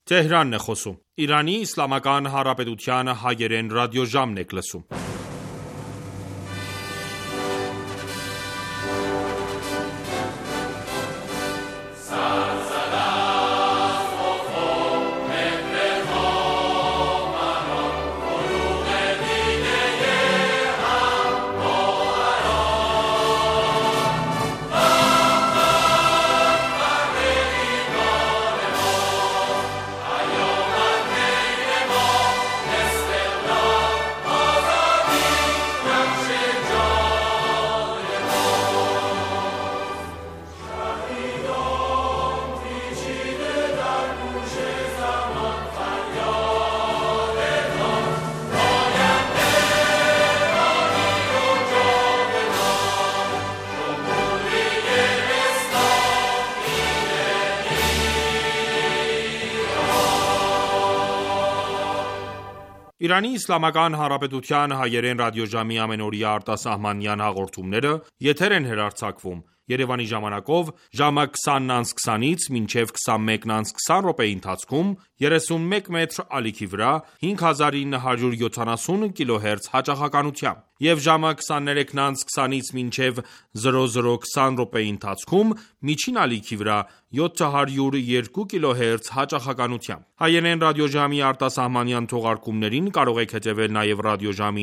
Թեհրանն է խոսում։ Իրանի Իսլամական Հանրապետության հայերեն ռադիոժամն եք լսում։ Իրանի Իսլամական Հանրապետության հայերեն ռադիոժամի ամենօրյա արտասահմանյան հաղորդումները եթեր են հեռարձակվում Երևանի ժամանակով ժամը 20:20-ից մինչև 21:20 րոպեի ընթացքում 31 մետր ալիքի վրա 5970 կիլոհերց հաճախականությամբ և ժամը 23:20-ից մինչև 00:20 րոպեի ընթացքում միջին ալիքի վրա 702 կիլոհերց հաճախականությամբ։ Հայերեն ռադիոժամի արտասահմանյան թողարկումներին կարող եք հետևել նաև ռադիոժամի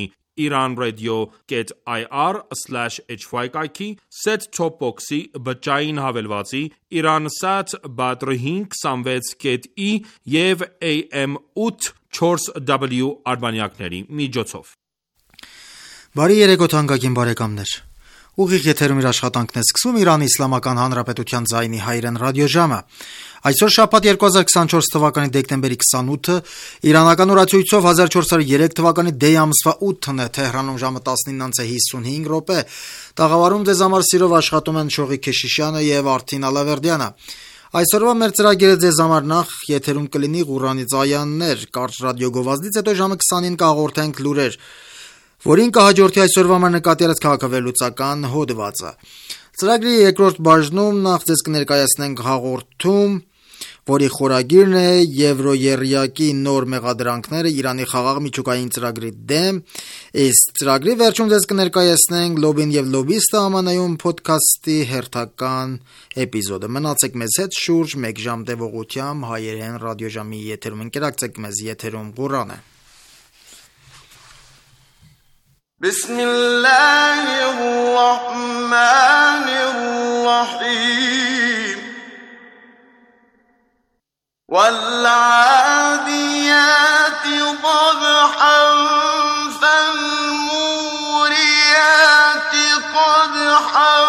iranradio.ir/hy կայքի, set-top box-ի, բջջային հավելվածի, Iransat Badr 526.E և AM 8/4W արբանյակների միջոցով։ Բարի երեկո թանկագին բարեկամներ։ Ուղիղ եթերում իր աշխատանքն է սկսում Իրանի Իսլամական Հանրապետության ձայնի հայերեն ռադիոժամը։ Այսօր շաբաթ 2024 թվականի դեկտեմբերի 28-ը, իրանական օրացույցով 1403 թվականի դեյ ամսվա 8-ն է, Թեհրանում ժամը 19:55 Տաղավարում ձեզ համար սիրով աշխատում են Շողիկ Քեշիշյանը եւ Արթին Ալավերդյանը։ Այսօրվա մեր ծրագիրը ձեզ համար նախ եթերում կլինի Ղուրանից այաներ, կարճ ռադիոգովազդից հետո ժամը 20-ին կհաղորդենք լուրեր, որին կհաջորդի այսօրվա մեր նկատի առած քաղաքավերլուծական հոդվածը։ Ծրագրի երկրորդ բաժնում նախ ձեզ կներկայացնենք հաղորդում, որի խորագիրն է Եվրոերիակի նոր մեղադրանքները Իրանի խաղաղ միջուկային ծրագրի դեմ, իսկ ծրագրի վերջում ձեզ կներկայացնենք Լոբին եւ լոբիստը ԱՄՆ-ում փոդքասթի հերթական էպիզոդը։ Մնացեք մեզ հետ շուրջ 1 ժամ տևողությամբ հայերեն ռադիոժամի եթերում, ընկերակցեք մեզ եթերում Ղուրանը։ بسم الله الرحمن الرحيم والعاديات ضبحا فالموريات قدحا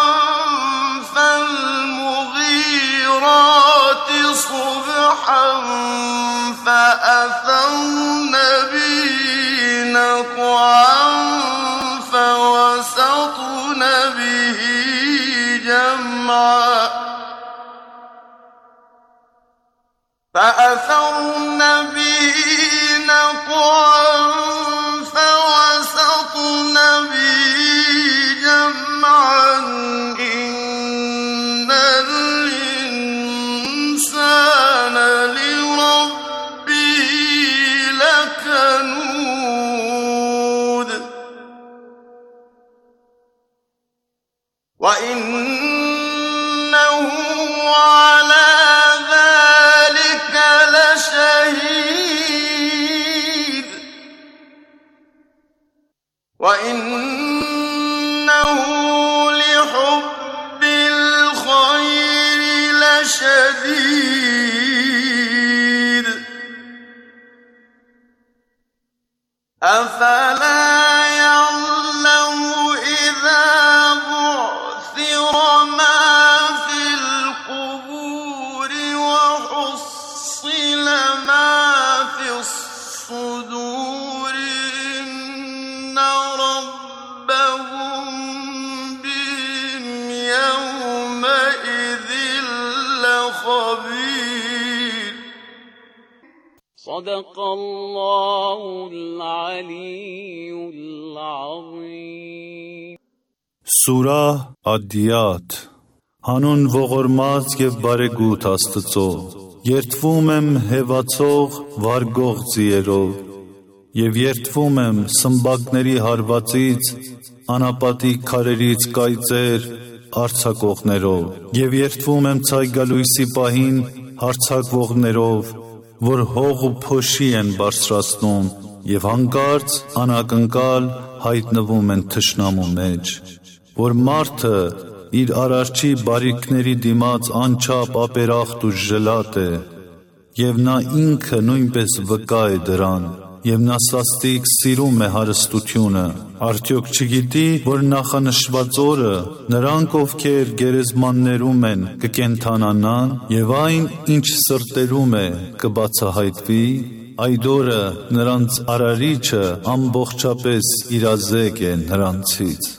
فالمغيرات صبحا فأثرن به نقعا فوسطن به جمعا فأثرن به نقعا فوسطن به جمعا إن الإنسان لربه لكنود وإنه على ذلك لشهيد وإنه لحب الخير لشديد أفلا يعلم إذا بعثر ما في القبور وحصل ما في الصدور إن ربهم بهم يومئذ لخبير صدق الله العلي العظيم Սուրահ Ադիատ Հանուն ողորմած և բարեգութ Աստծո երդվում եմ հեվացող վարգող ձիերով, և երդվում եմ սմբակների հարվածից, անապատիկ քարերից կայծեր արձակողներով, և երդվում եմ ցայգալույսի պահին հարձակվողներով, որ հող ու փոշի են բարձրացնում, և հանկարծ անակնկալ հայտնվում են թշնամու մեջ, որ մարդը իր արարչի բարիքների դիմաց անչափ ապերախտ ու ժլատ է, և նա ինքը նույնպես վկա է դրան, և նա սաստիկ սիրում է հարստությունը, արդյոք չգիտի, որ նախանշված օրը նրանք, ովքեր գերեզմաններում են, կկենդանանան, և այն, ինչ սրտերում է, կբացահայտվի, այդ օրը նրանց արարիչը ամբողջապես իրազեկ է նրանցից։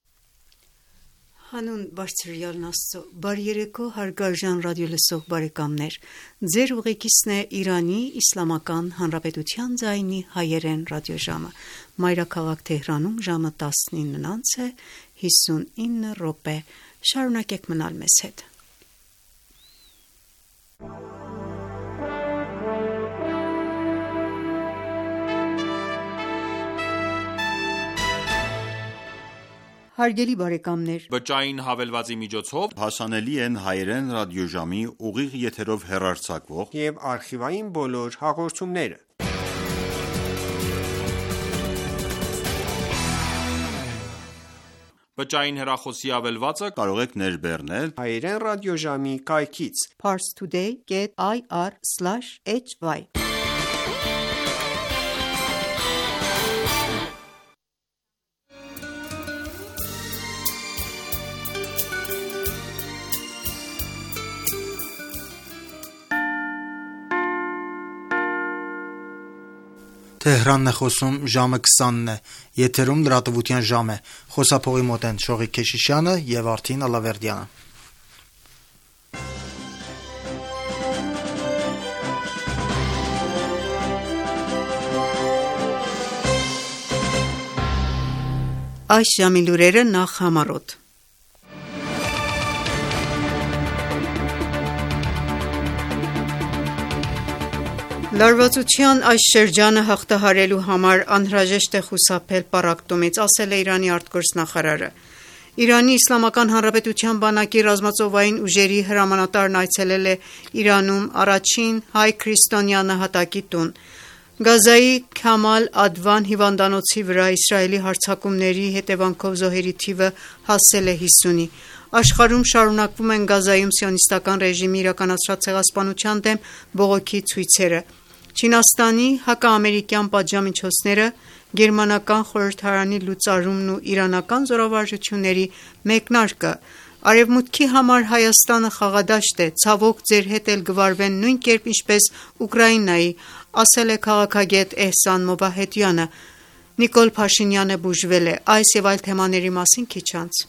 Հանուն Բարձրյալն Աստծո, բարի երեկո հարգարժան ռադիոլսող բարեկամներ, ձեր ուղեկիցն է Իրանի Իսլամական Հանրապետության ձայնի հայերեն ռադիոժամը, մայրաքաղաք Թեհրանում ժամը 19:59, շարունակեք մնալ մեզ հետ։ Հարգելի բարեկամներ, բջջային հավելվածի միջոցով հասանելի են հայերեն ռադիոժամի ուղիղ եթերով հեռարձակվող և արխիվային բոլոր հաղորդումները։ բջջային հեռախոսի հավելվածը կարող եք ներբեռնել հայերեն ռադիոժամի կայքից parstoday.ir/hy Թեհրանն է խոսում, ժամը 20-ն է, եթերում լրատվության ժամ է, խոսափողի մոտ են Շողիկ Քեշիշյանը և Արթին Ալավերդյանը։ Այս ժամի լուրերը նախ համառոտ։ Լարվածության այս շրջանը հաղթահարելու համար անհրաժեշտ է խուսափել պառակտումից, ասել է Իրանի արտգործնախարարը։ Իրանի Իսլամական Հանրապետության բանակի ռազմածովային ուժերի հրամանատարն այցելել է Իրանում առաջին հայ քրիստոնյա նահատակի տուն։ Գազայի Քամալ Ադվան հիվանդանոցի վրա Իսրայելի հարձակումների հետևանքով զոհերի թիվը հասել է 50-ի։ Աշխարհում շարունակվում են Գազայում սիոնիստական ռեժիմի իրականացրած ցեղասպանության դեմ բողոքի ցույցերը։ Չինաստանի հակաամերիկյան պատժամիջոցները, գերմանական խորհրդարանի լուծարումն ու իրանական զորավարժությունների մեկնարկը, Արևմուտքի համար Հայաստանը խաղադաշտ է, ցավոք ձեր հետ էլ գվարվեն նույն կերպ ինչպես Ուկրաինայի, ասել է քաղաքագետ Էհսան Մոբահեդյանը։ Նիկոլ Փաշինյանը բուժվել է, այս և այլ թեմաների մասին քիչ անց։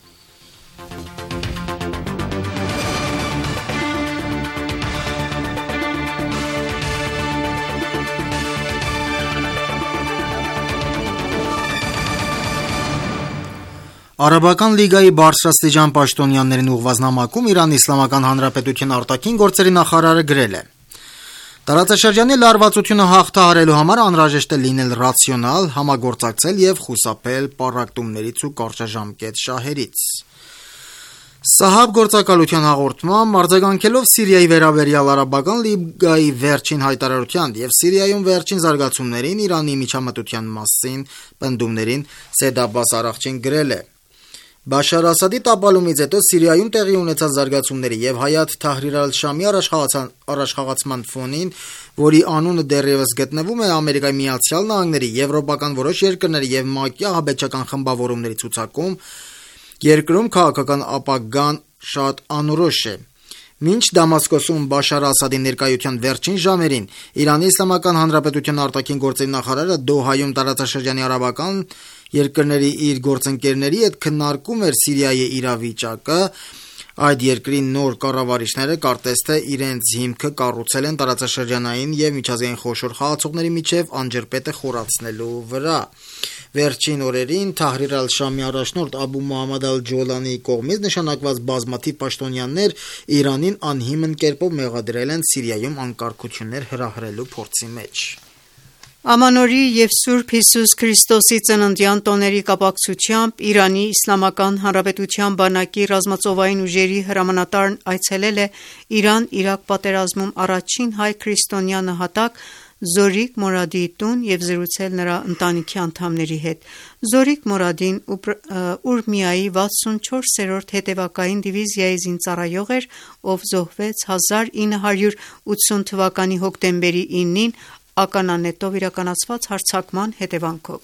Արաբական լիգայի բարձրաստիճան պաշտոնյաներին ուղղված նամակում Իրանի Իսլամական Հանրապետության արտաքին գործերի նախարարը գրել է. Տարածաշրջանի լարվածությունը հաղթահարելու համար անհրաժեշտ է լինել ռացիոնալ, համագործակցել և խուսափել պառակտումներից ու կարճաժամկետ շահերից։ Սահաբ գործակալության հաղորդմամբ, արձագանքելով Սիրիայի վերաբերյալ Արաբական լիգայի վերջին հայտարարության և Սիրիայում վերջին զարգացումներին, Իրանի միջամտության մասին պնդումներին, Սեյեդ Աբբաս Արաղչին գրել է. Բաշար Ասադի տապալումից հետո Սիրիայում տեղի ունեցած զարգացումների և Հայաթ Թահրիր ալ-Շամի առաջխաղացման ֆոնին, որի անունը դեռևս գտնվում է Ամերիկայի Միացյալ Նահանգների, եվրոպական որոշ երկրների և ՄԱԿ-ի ահաբեկչական խմբավորումների ցուցակում, երկրում քաղաքական ապագան շատ անորոշ է։ Մինչ Դամասկոսում Բաշար Ասադի ներկայության վերջին ժամերին Իրանի Իսլամական Հանրապետության արտաքին գործերի նախարարը Դոհայում տարածաշրջանի արաբական երկրների իր գործընկերների հետ քննարկում էր Սիրիայի իրավիճակը, այդ երկրի նոր կառավարիչները կարծես թե իրենց հիմքը կառուցել են տարածաշրջանային և միջազգային խոշոր խաղացողների միջև անջրպետը խորացնելու վրա։ Վերջին օրերին Թահրիր al-Շամի առաջնորդ Աբու Մոհամմադ al-Ջոլանիի կողմից նշանակված բազմաթիվ պաշտոնյաներ Իրանին անհիմն կերպով մեղադրել են Սիրիայում անկարգություններ հրահրելու փորձի մեջ։ Ամանորի և Սուրբ Հիսուս Քրիստոսի ծննդյան տոների կապակցությամբ Իրանի Իսլամական Հանրապետության բանակի ռազմածովային ուժերի հրամանատարն այցելել է Իրան-Իրաք պատերազմում առաջին հայ քրիստոնյա նահատակ Զորիկ Մորադիի տուն և զրուցել նրա ընտանիքի անդամների հետ։ Զորիկ Մորադին Ուրմիայի 64-րդ հետևակային դիվիզիայի զինծառայող էր, ով զոհվեց 1980 թվականի հոկտեմբերի 9-ին ականանետով իրականացված հարձակման հետևանքով։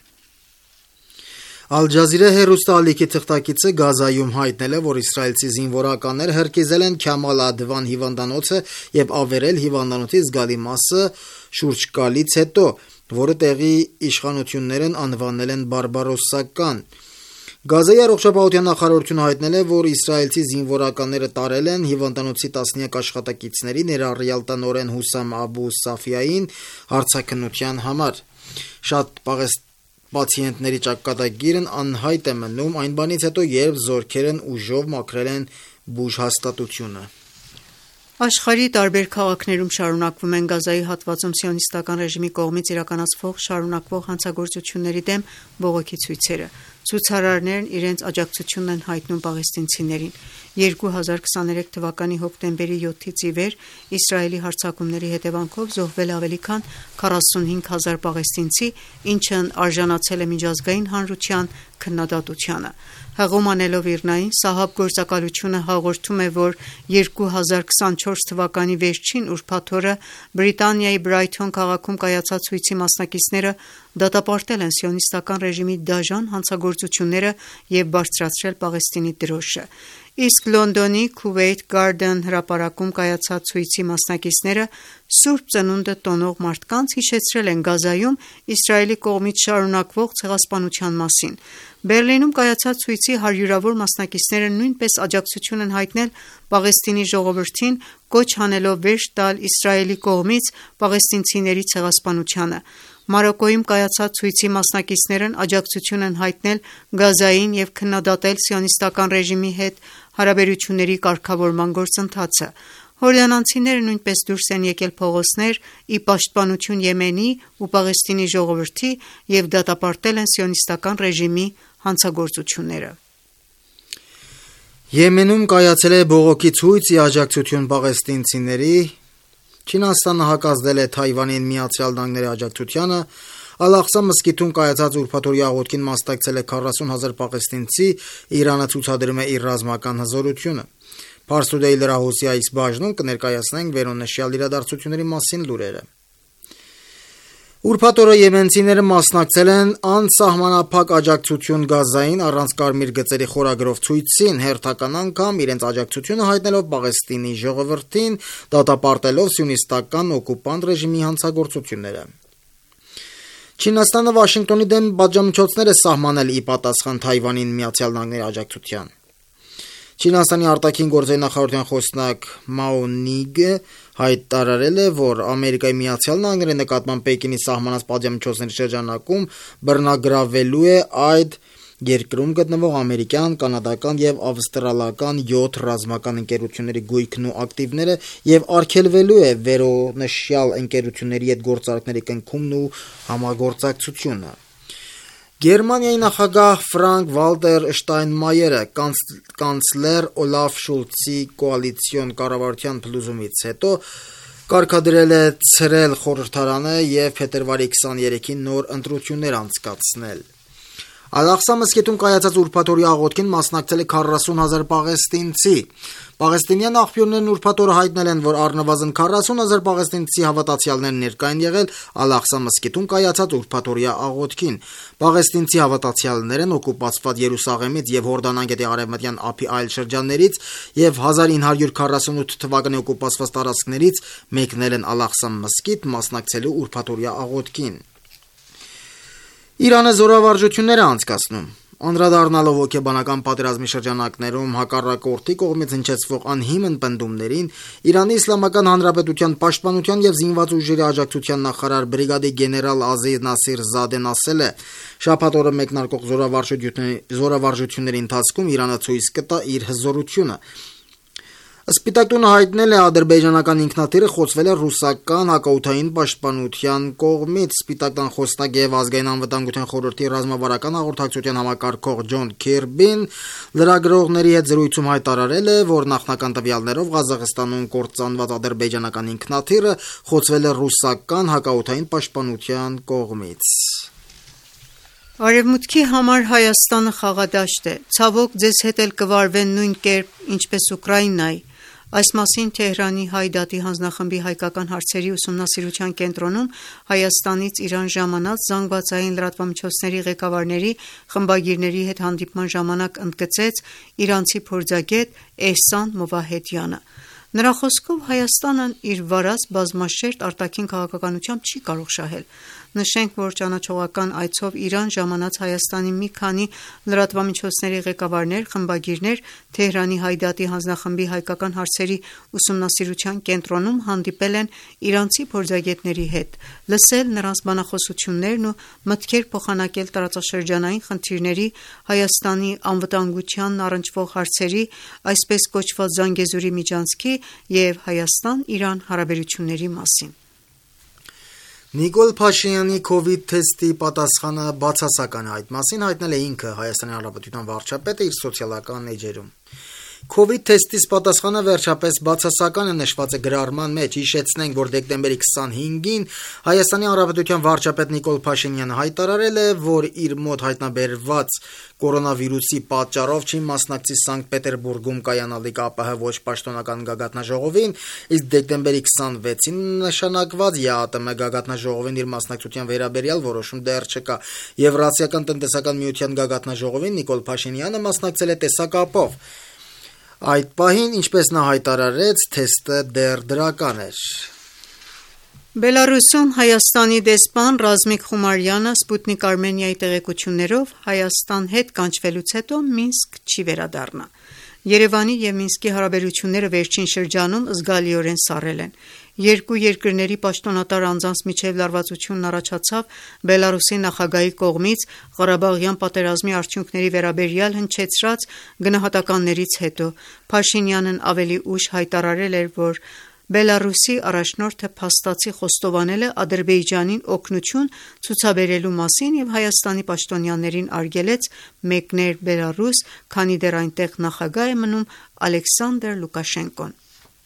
Ալ-Ջազիրա հեռուստաալիքի թղթակիցը Գազայում հայտնել է, որ իսրայելցի զինվորականներ հրկիզել են Քամալ Ադվան հիվանդանոցը և ավերել հիվանդանոցի զգալի մասը շուրջկալից հետո, որը տեղի իշխանություններն անվանել են բարբարոսական։ Գազայի առողջապահության նախարարությունը հայտնել է, որ իսրայելցի զինվորականները տարել են հիվանդանոցի տասնյակ աշխատակիցների, ներառյալ տնօրեն Հուսամ Աբու Սաֆիային հարցաքննության համար։ Շատ պացիենտների ճակատագիրն անհայտ է մնում այն բանից հետո, երբ զորքերն ուժով մաքրել են բուժհաստատությունը։ Աշխարհի տարբեր քաղաքներում շարունակվում են Գազայի հատվածում սիոնիստական ռեժիմի կողմից իրականացվող շարունակվող հանցագործությունների դեմ բողոքի ցույցերը։ Ցուցարարներն իրենց աջակցությունն են հայտնում պաղեստինցիներին։ 2023 թվականի հոկտեմբերի 7-ից ի վեր Իսրայելի հարձակումների հետևանքով զոհվել ավելի քան 45,000 պաղեստինցի, ինչն արժանացել է միջազգային հանրության քննադատությանը։ Հղում անելով Իրնային, Սահաբ գործակալությունը հաղորդում է, որ 2024 թվականի վերջին ուրբաթ օրը Բրիտանիայի Բրայթոն քաղաքում կայացած ցույցի մասնակիցները դատապարտել են սիոնիստական ռեժիմի դաժան հանցագործությունները և բարձրացրել Պաղեստինի դրոշը։ Իսկ Լոնդոնի Covent Garden հրապարակում կայացած ցույցի մասնակիցները Սուրբ Ծնունդը տոնող մարդկանց հիշեցրել են Գազայում Իսրայելի կողմից շարունակվող ցեղասպանության մասին։ Բերլինում կայացած ցույցի հարյուրավոր մասնակիցները նույնպես աջակցություն են հայտնել Պաղեստինի ժողովրդին, կոչ անելով վերջ տալ Իսրայելի կողմից պաղեստինցիների ցեղասպանությանը։ Մարոկկոյում կայացած ցույցի մասնակիցներն աջակցություն են հայտնել Գազային և քննադատել սիոնիստական ռեժիմի հետ հարաբերությունների կարգավորման գործընթացը։ Հորդանանցիները նույնպես դուրս են եկել փողոցներ ի պաշտպանություն Եմենի ու Պաղեստինի ժողովրդի և դատապարտել են սիոնիստական ռեժիմի հանցագործությունները։ Եմենում կայացել է բողոքի ցույց ի աջակցություն պաղեստինցիների։ Չինաստանը հակազդել է Թայվանին ԱՄՆ-ի աջակցությանը։ Ալ-Աղսա մզկիթում կայացած ուրբաթօրյա աղոթքին մասնակցել է 40,000 պաղեստինցի, Իրանը ցուցադրում է իր ռազմական հզորությունը։ Pars Today լրահոսի այս բաժնում կներկայացնենք վերոնշյալ իրադարձությունների մասին լուրերը։ Ուրբաթ օրը եմենցիները մասնակցել են անսահմանափակ աջակցություն Գազային առանց կարմիր գծերի խորագրով ցույցին, հերթական անգամ իրենց աջակցությունը հայտնելով Պաղեստինի ժողովրդին, դատապարտելով սիոնիստական օկուպանտ ռեժիմի հանցագործությունները։ Չինաստանը Վաշինգտոնի դեմ պատժամիջոցներ է սահմանել ի պատասխան Թայվանին ԱՄՆ-ի աջակցության։ Չինաստանի արտաքին գործերի նախարարության խոսնակ Մաո Նիգը հայտարարել է, որ Ամերիկայի Միացյալ Նահանգների նկատմամբ Պեկինի սահմանած պատժամիջոցների շրջանակում բռնագրավելու է այդ երկրում գտնվող ամերիկյան, կանադական և ավստրալական 7 ռազմական ընկերությունների գույքն ու ակտիվները և արգելվելու է վերոնշյալ ընկերությունների հետ գործարքների կնքումն ու համագործակցությունը։ Գերմանիայի նախագահ Ֆրանկ Վալտեր Շտայնմայերը կանցլեր Օլաֆ Շուլցի կոալիցիոն կառավարության փլուզումից հետո կարգադրել է ցրել խորհրդարանը և փետրվարի 23-ին նոր ընտրություններ անցկացնել։ Ալ-Աղսա մզկիթում կայացած ուրբաթօրյա աղոթքին մասնակցել է 40,000 պաղեստինցի։ Պաղեստինյան աղբյուրներն ուրբաթ օրը հայտնել են, որ առնվազն 40,000 պաղեստինցի հավատացյալներ ներկա են եղել Ալ-Աղսա մզկիթում կայացած ուրբաթօրյա աղոթքին։ Պաղեստինցի հավատացյալներն օկուպացված Երուսաղեմից և Հորդան գետի արևմտյան ափի այլ շրջաններից և 1948 թվականի օկուպացված տարածքներից մեկնել են Ալ-Աղսա մզկիթ մասնակցելու ուրբաթօրյա աղոթքին։ Իրանը զորավարժություններ է անցկացնում։ Անդրադառնալով հոգեբանական պատերազմի շրջանակներում հակառակորդի կողմից հնչեցվող անհիմն պնդումներին, Իրանի Իսլամական Հանրապետության պաշտպանության եւ զինված ուժերի աջակցության նախարար բրիգադի գեներալ Ազիզ Նասիր Զադեն ասել է. շաբաթ օրը մեկնարկող զորավարժությունների ընթացքում Իրանը ցույց կտա իր հզորությունը։ Սպիտակ տունը հայտնել է, ադրբեջանական ինքնաթիռը խոցվել է ռուսական հակաօդային պաշտպանության կողմից։ Սպիտակ տան խոսնակ եւ ազգային անվտանգության խորհրդի ռազմավարական հաղորդակցության համակարգող Ջոն Քիրբին լրագրողների հետ զրույցում հայտարարել է, որ նախնական տվյալներով Ղազախստանում կործանված ադրբեջանական ինքնաթիռը խոցվել է ռուսական հակաօդային պաշտպանության կողմից։ Արևմուտքի համար Հայաստանը խաղադաշտ է։ Ցավոք, ձեզ հետ էլ կվարվեն նույն կերպ, ինչպես Ուկրաինայի։ Այս մասին Թեհրանի Հայ դատի հանձնախմբի հայկական հարցերի ուսումնասիրության կենտրոնում Հայաստանից Իրան ժամանած զանգվածային լրատվամիջոցների ղեկավարների խմբագիրների հետ հանդիպման ժամանակ ընդգծեց իրանցի փորձագետ Էհսան Մովահեդյանը։ Նրա խոսքով Հայաստանն իր վարած բազմաշերտ արտաքին քաղաքականությամբ չի կարող շահել։ Նշենք, որ ճանաչողական այցով Իրան ժամանած Հայաստանի մի քանի լրատվամիջոցների ղեկավարներ, խմբագիրներ Թեհրանի Հայ դատի հանձնախմբի հայկական հարցերի ուսումնասիրության կենտրոնում հանդիպել են իրանցի փորձագետների հետ, լսել նրանց բանախոսություններն ու մտքեր փոխանակել տարածաշրջանային խնդիրների, Հայաստանի անվտանգությանն առնչվող հարցերի, այսպես կոչված Զանգեզուրի միջանցքի և Հայաստան-Իրան հարաբերությունների մասին։ Նիկոլ Փաշինյանի COVID թեստի պատասխանը բացասական է, այդ մասին հայտնել է ինքը Հայաստանի Հանրապետության վարչապետը իր սոցիալական էջերում։ COVID թեստից պատասխանը վերջապես բացասական է, նշված է գրառման մեջ։ Հիշեցնենք, որ դեկտեմբերի 25-ին Հայաստանի Հանրապետության վարչապետ Նիկոլ Փաշինյանը հայտարարել է, որ իր մոտ հայտնաբերված կորոնավիրուսի պատճառով չի մասնակցի Սանկտ Պետերբուրգում կայանալիք ԱՊՀ ոչ պաշտոնական գագաթնաժողովին, իսկ դեկտեմբերի 26-ին նշանակված ԵԱՏՄ գագաթնաժողովին իր մասնակցության վերաբերյալ որոշում դեռ չկա։ Եվրասիական տնտեսական միության գագաթնաժողովին Նիկոլ Փաշինյանը մասնակցել է տեսակապով։ Այդ պահին, ինչպես նա հայտարարեց, թեստը դեռ դրական էր։ Բելարուսում Հայաստանի դեսպան Ռազմիկ Խումարյանը Սպուտնիկ Արմենիայի տեղեկություններով Հայաստան հետ կանչվելուց հետո Մինսկ չի վերադառնա։ Երևանի և Մինսկի հարաբերությունները վերջին շրջանում զգալիորեն սառել են։ Երկու երկրների պաշտոնատար անձանց միջև լարվածությունն առաջացավ Բելարուսի նախագահի կողմից Ղարաբաղյան պատերազմի արդյունքների վերաբերյալ հնչեցրած գնահատականներից հետո։ Փաշինյանն ավելի ուշ հայտարարել էր, որ Բելարուսի առաջնորդը փաստացի խոստովանել է Ադրբեջանին օգնություն ցուցաբերելու մասին և Հայաստանի պաշտոնյաներին արգելեց մեկներ Բելարուս, քանի դեռ այնտեղ նախագահ է մնում Ալեքսանդր Լուկաշենկոն։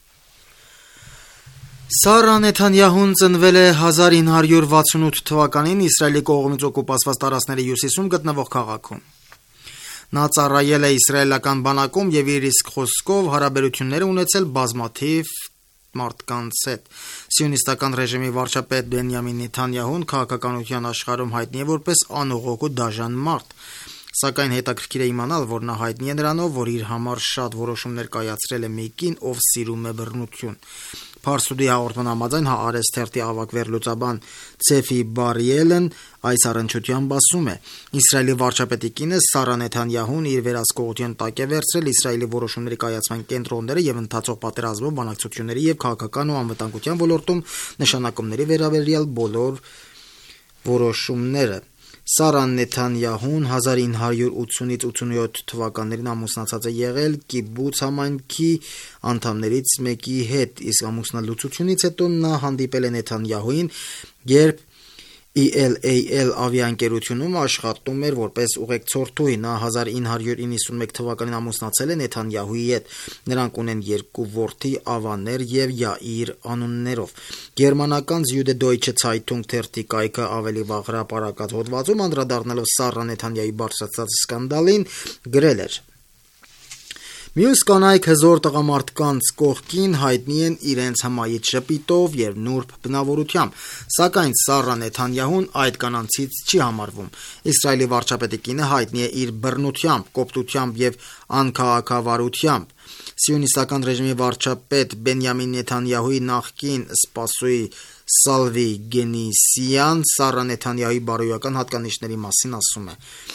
Սարա Նեթանյահուն ծնվել է 1968 թվականին Իսրայելի կողմից օկուպացված տարածքների հյուսիսում գտնվող քաղաքում։ Նա ծառայել է իսրայելական բանակում և իր իսկ խոսքով հարաբերություններ ունեցել բազմաթիվ մարդկանց հետ։ Սիոնիստական ռեժիմի վարչապետ Բենյամին Նեթանյահուն քաղաքականության աշխարհում հայտնի է որպես անողոք ու դաժան մարդ։ Սակայն հետաքրքիր է իմանալ, որ նա հայտնի է նրանով, որ իր համար շատ որոշումներ կայացրել է մեկին, ով սիրում է բռնություն։ Փարսուդի հաղորդման համաձայն Հաարես թերթի ավագ վերլուծաբան Ցեֆի Բարիելն այս առնչությամբ ասում է. Իսրայելի վարչապետի կինը Սարա Նեթանյահուն իր վերահսկողության տակ է վերցրել Իսրայելի որոշումների կայացման կենտրոնները եւ ընթացող պատերազմում բանակցությունների եւ քաղաքական ու անվտանգության ոլորտում նշանակումների վերաբերյալ բոլոր որոշումները։ Սարա Նեթանյահուն 1980-ից 87 թվականներին ամուսնացած է եղել Կիբուց համայնքի անդամներից մեկի հետ, իսկ ամուսնալուծությունից հետո նա հանդիպել է Նեթանյահուին, երբ ELAL ավիաընկերությունում աշխատում էր որպես ուղեկցորդուհի։ Նա 1991 թվականին ամուսնացել է Նեթանյահուի հետ։ Նրանք ունեն երկու որդի՝ Ավաներ և Յաիր անուններով։ Գերմանական Süddeutsche Zeitung թերթի կայքը ավելի վաղ հրապարակած հոդվածում անդրադառնալով Սարա Նեթանյահուի բարձրացած սկանդալին գրել էր. Մյուս կանայք հզոր տղամարդկանց կողքին հայտնի են իրենց հմայիչ ժպիտով և նուրբ բնավորությամբ, սակայն Սարա Նեթանյահուն այդ կանանցից չի համարվում։ Իսրայելի վարչապետի կինը հայտնի է իր բռնությամբ, կոպտությամբ և անքաղաքավարությամբ։ Սիոնիստական ռեժիմի վարչապետ Բենյամին Նեթանյահուի նախկին սպասուհի Սալվի Գենիսյան Սարա Նեթանյահուի բարոյական հատկանիշների մասին ասում է.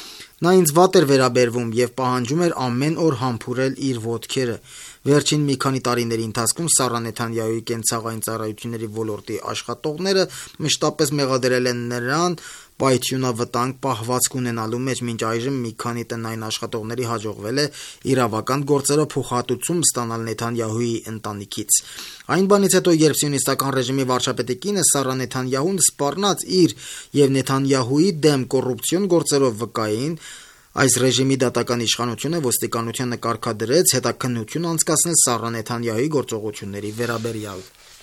Նա ինձ վատ էր վերաբերվում եւ պահանջում էր ամեն օր համբուրել իր ոտքերը։ Վերջին մի քանի տարիների ընթացքում Սարա Նեթանյահուի կենցաղային ծառայությունների ոլորտի աշխատողները մշտապես մեղադրել են նրան պայթյունավտանգ պահվածք ունենալու մեջ։ Մինչ այժմ մի քանի տնային աշխատողների հաջողվել է իրավական գործերով փոխհատուցում ստանալ Նեթանյահուի ընտանիքից։ Այն բանից հետո, երբ սիոնիստական ռեժիմի վարչապետի կինը Սարա Նեթանյահուն սպառնաց իր եւ Նեթանյահուի դեմ կոռուպցիոն գործերով վկային, այս ռեժիմի դատական իշխանությունը ոստիկանությանը կարգադրեց հետաքննություն անցկացնել Սարա Նեթանյահուի գործողությունների վերաբերյալ։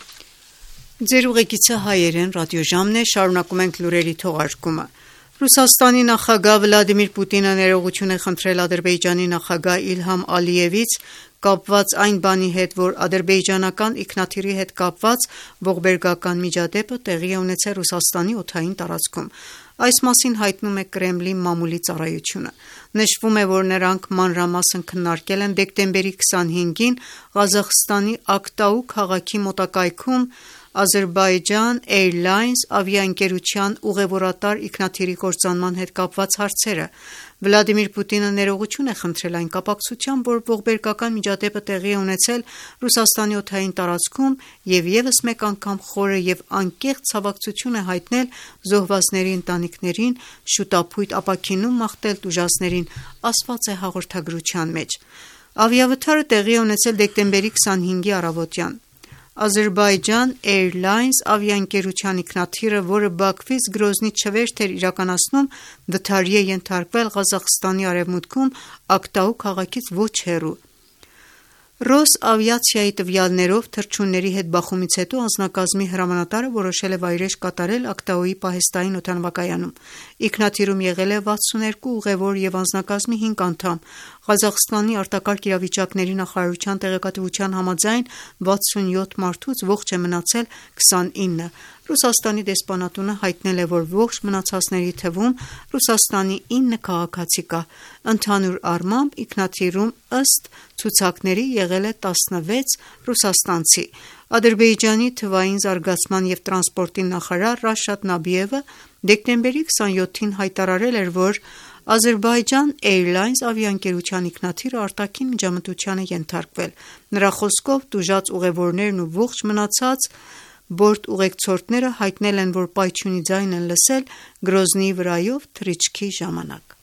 Ձեր ուղեկիցը հայերեն ռադիոժամն է, շարունակում ենք լուրերի թողարկումը։ Ռուսաստանի նախագահ Վլադիմիր Պուտինը ներողություն է խնդրել Ադրբեջանի նախագահ Իլհամ Ալիևից կապված այն բանի հետ, որ ադրբեջանական ինքնաթիռի հետ կապված ողբերգական միջադեպը տեղի է ունեցել Ռուսաստանի օդային տարածքում։ Այս մասին հայտնում է Կրեմլի մամուլի ծառայությունը։ Նշվում է, որ նրանք մանրամասն քննարկել են դեկտեմբերի 25-ին Ղազախստանի Ակտաու քաղաքի մոտակայքում Azerbaijan Airlines ավիաընկերության ուղևորատար ինքնաթիռի կործանման հետ կապված հարցերը։ Վլադիմիր Պուտինը ներողություն է խնդրել այն կապակցությամբ, որ ողբերգական միջադեպը տեղի է ունեցել Ռուսաստանի օդային տարածքում եւ եւս մեկ անգամ խորը եւ անկեղծ ցավակցություն է հայտնել զոհվածների ընտանիքներին, շուտապույտ ապաքինում մաղթել տուժածներին, ասված է հաղորդագրության մեջ։ Ավիավթարը տեղի է ունեցել դեկտեմբերի 25-ի առավոտյան։ Azerbaijan Airlines ավիաընկերության ինքնաթիռը, որը Բաքվից Գրոզնի չվերթ էր իրականացնում, վթարի է ենթարկվել Ղազախստանի արևմուտքում Ակտաու քաղաքից ոչ հեռու։ Ռոսավիացիայի տվյալներով թռչունների հետ բախումից հետո անձնակազմի հրամանատարը որոշել է վայրէջք կատարել Ակտաուի պահեստային օդանավակայանում։ Ինքնաթիռում եղել է 62 ուղևոր եւ անձնակազմի 5 անդամ։ Ղազախստանի արտակարգ իրավիճակների նախարարության տեղեկատվության համաձայն 67 մարդուց ողջ է մնացել 29։ Ռուսաստանի դեսպանատունը հայտնել է, որ ողջ մնացածների թվում Ռուսաստանի 9 քաղաքացի կա։ Ընդհանուր առմամբ ինքնաթիռում ըստ ցուցակների եղել է 16 ռուսաստանցի։ Ադրբեջանի թվային զարգացման եւ տրանսպորտի նախարար Ռաշադ Նաբիևը դեկտեմբերի 27-ին հայտարարել էր, որ Azerbaijan Airlines ավիաընկերության ինքնաթիռը արտաքին միջամտության է ենթարկվել։ Նրա խոսքով տուժած ուղևորներն ու ողջ մնացած բորտ ուղեկցորդները հայտնել են, որ պայթյունի ձայն են լսել Գրոզնիի վրայով թռիչքի ժամանակ։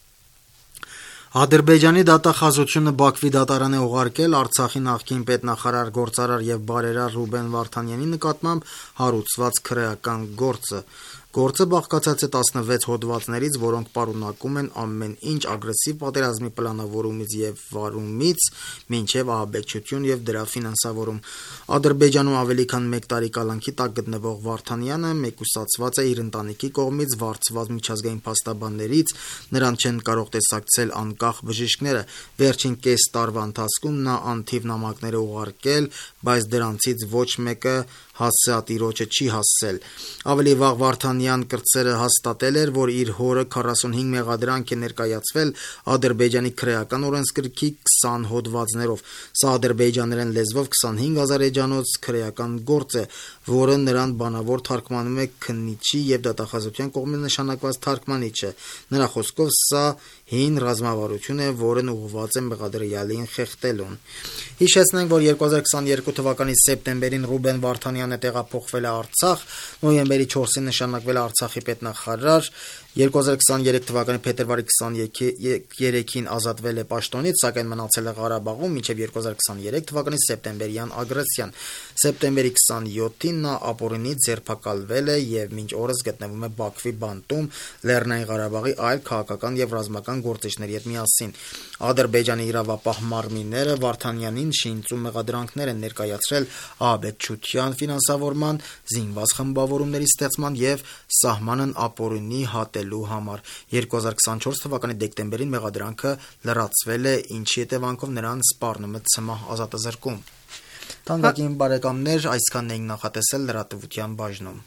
Ադրբեջանի դատախազությունը Բաքվի դատարան է ուղարկել Արցախի նախկին պետնախարար, գործարար եւ բարերար Ռուբեն Վարդանյանի նկատմամբ հարուցված քրեական գործը։ Գործը բաղկացած է 16 հոդվածներից, որոնք պարունակում են ամեն ինչ ագրեսիվ պատերազմի պլանավորումից եւ վարումից մինչեւ ահաբեկչություն եւ դրա ֆինանսավորում։ Ադրբեջանում ավելի քան 1 տարի կալանքի տակ գտնվող Վարդանյանը մեկուսացված է իր ընտանիքի կողմից վարձված միջազգային փաստաբաններից, նրան չեն կարող տեսակցել անկախ բժիշկները։ Վերջին կես տարվա ընթացքում նա անթիվ նամակներ է ուղարկել, բայց դրանցից ոչ մեկը հասցեատիրոջը չի հասցել։ Ավելի վաղ Վարդանյան կրտսերը հաստատել էր, որ իր հորը 45 մեղադրանք է ներկայացվել Ադրբեջանի քրեական օրենսգրքի 20 հոդվածներով։ Սա ադրբեջաներեն լեզվով 25,000 էջանոց քրեական գործ է, որը նրան բանավոր թարգմանում է քննիչի եւ դատախազության կողմից նշանակված թարգմանիչը։ Նրա խոսքով սա հին ռազմավարություն է, որն ուղղված է մեղադրյալին խեղդելուն։ Հիշեցնենք, որ 2022 թվականի սեպտեմբերին Ռուբեն Վարդանյանը տեղափոխվել է Արցախ, նոյեմբերի 4-ին նշանակվել է Արցախի պետնախարար, 2023 թվականի փետրվարի 23-ին ազատվել է պաշտոնից, սակայն մնացել է Ղարաբաղում մինչև 2023 թվականի սեպտեմբերյան ագրեսիան։ Սեպտեմբերի 27-ին նա ապօրինից ձերբակալվել է եւ մինչ օրս գտնվում է Բաքվի բանտում Լեռնային Ղարաբաղի այլ քաղաքական եւ ռազմական գործիչների հետ միասին։ Ադրբեջանի իրավապահ մարմինները Վարդանյանին շինծու մեղադրանքներ են ներկայացրել ահաբեկչության ֆինանսավորման, զինված խմբավորումների ստեղծման եւ սահմանն ապօրինի հատելու համար։ 2024 թվականի դեկտեմբերին մեղադրանքը լրացվել է, ինչի հետևանքով նրան սպառնում է ցմահ ազատազրկում։ Թանկագին բարեկամներ, այսքանն էինք նախատեսել լրատվության բաժնում։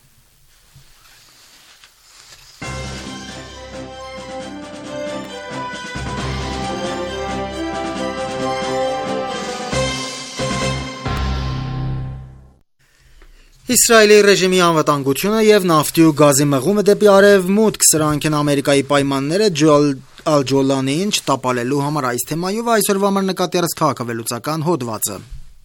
Իսրայելի ռեժիմի անվտանգությունը եւ նավթի ու գազի մղումը դեպի արևմուտք, սրանք են Ամերիկայի պայմանները Ալ-Ջոլանիին չտապալելու համար։ Այս թեմայով այսօրվա մեր նկատի առած քաղաքավելուցական հոդվածը։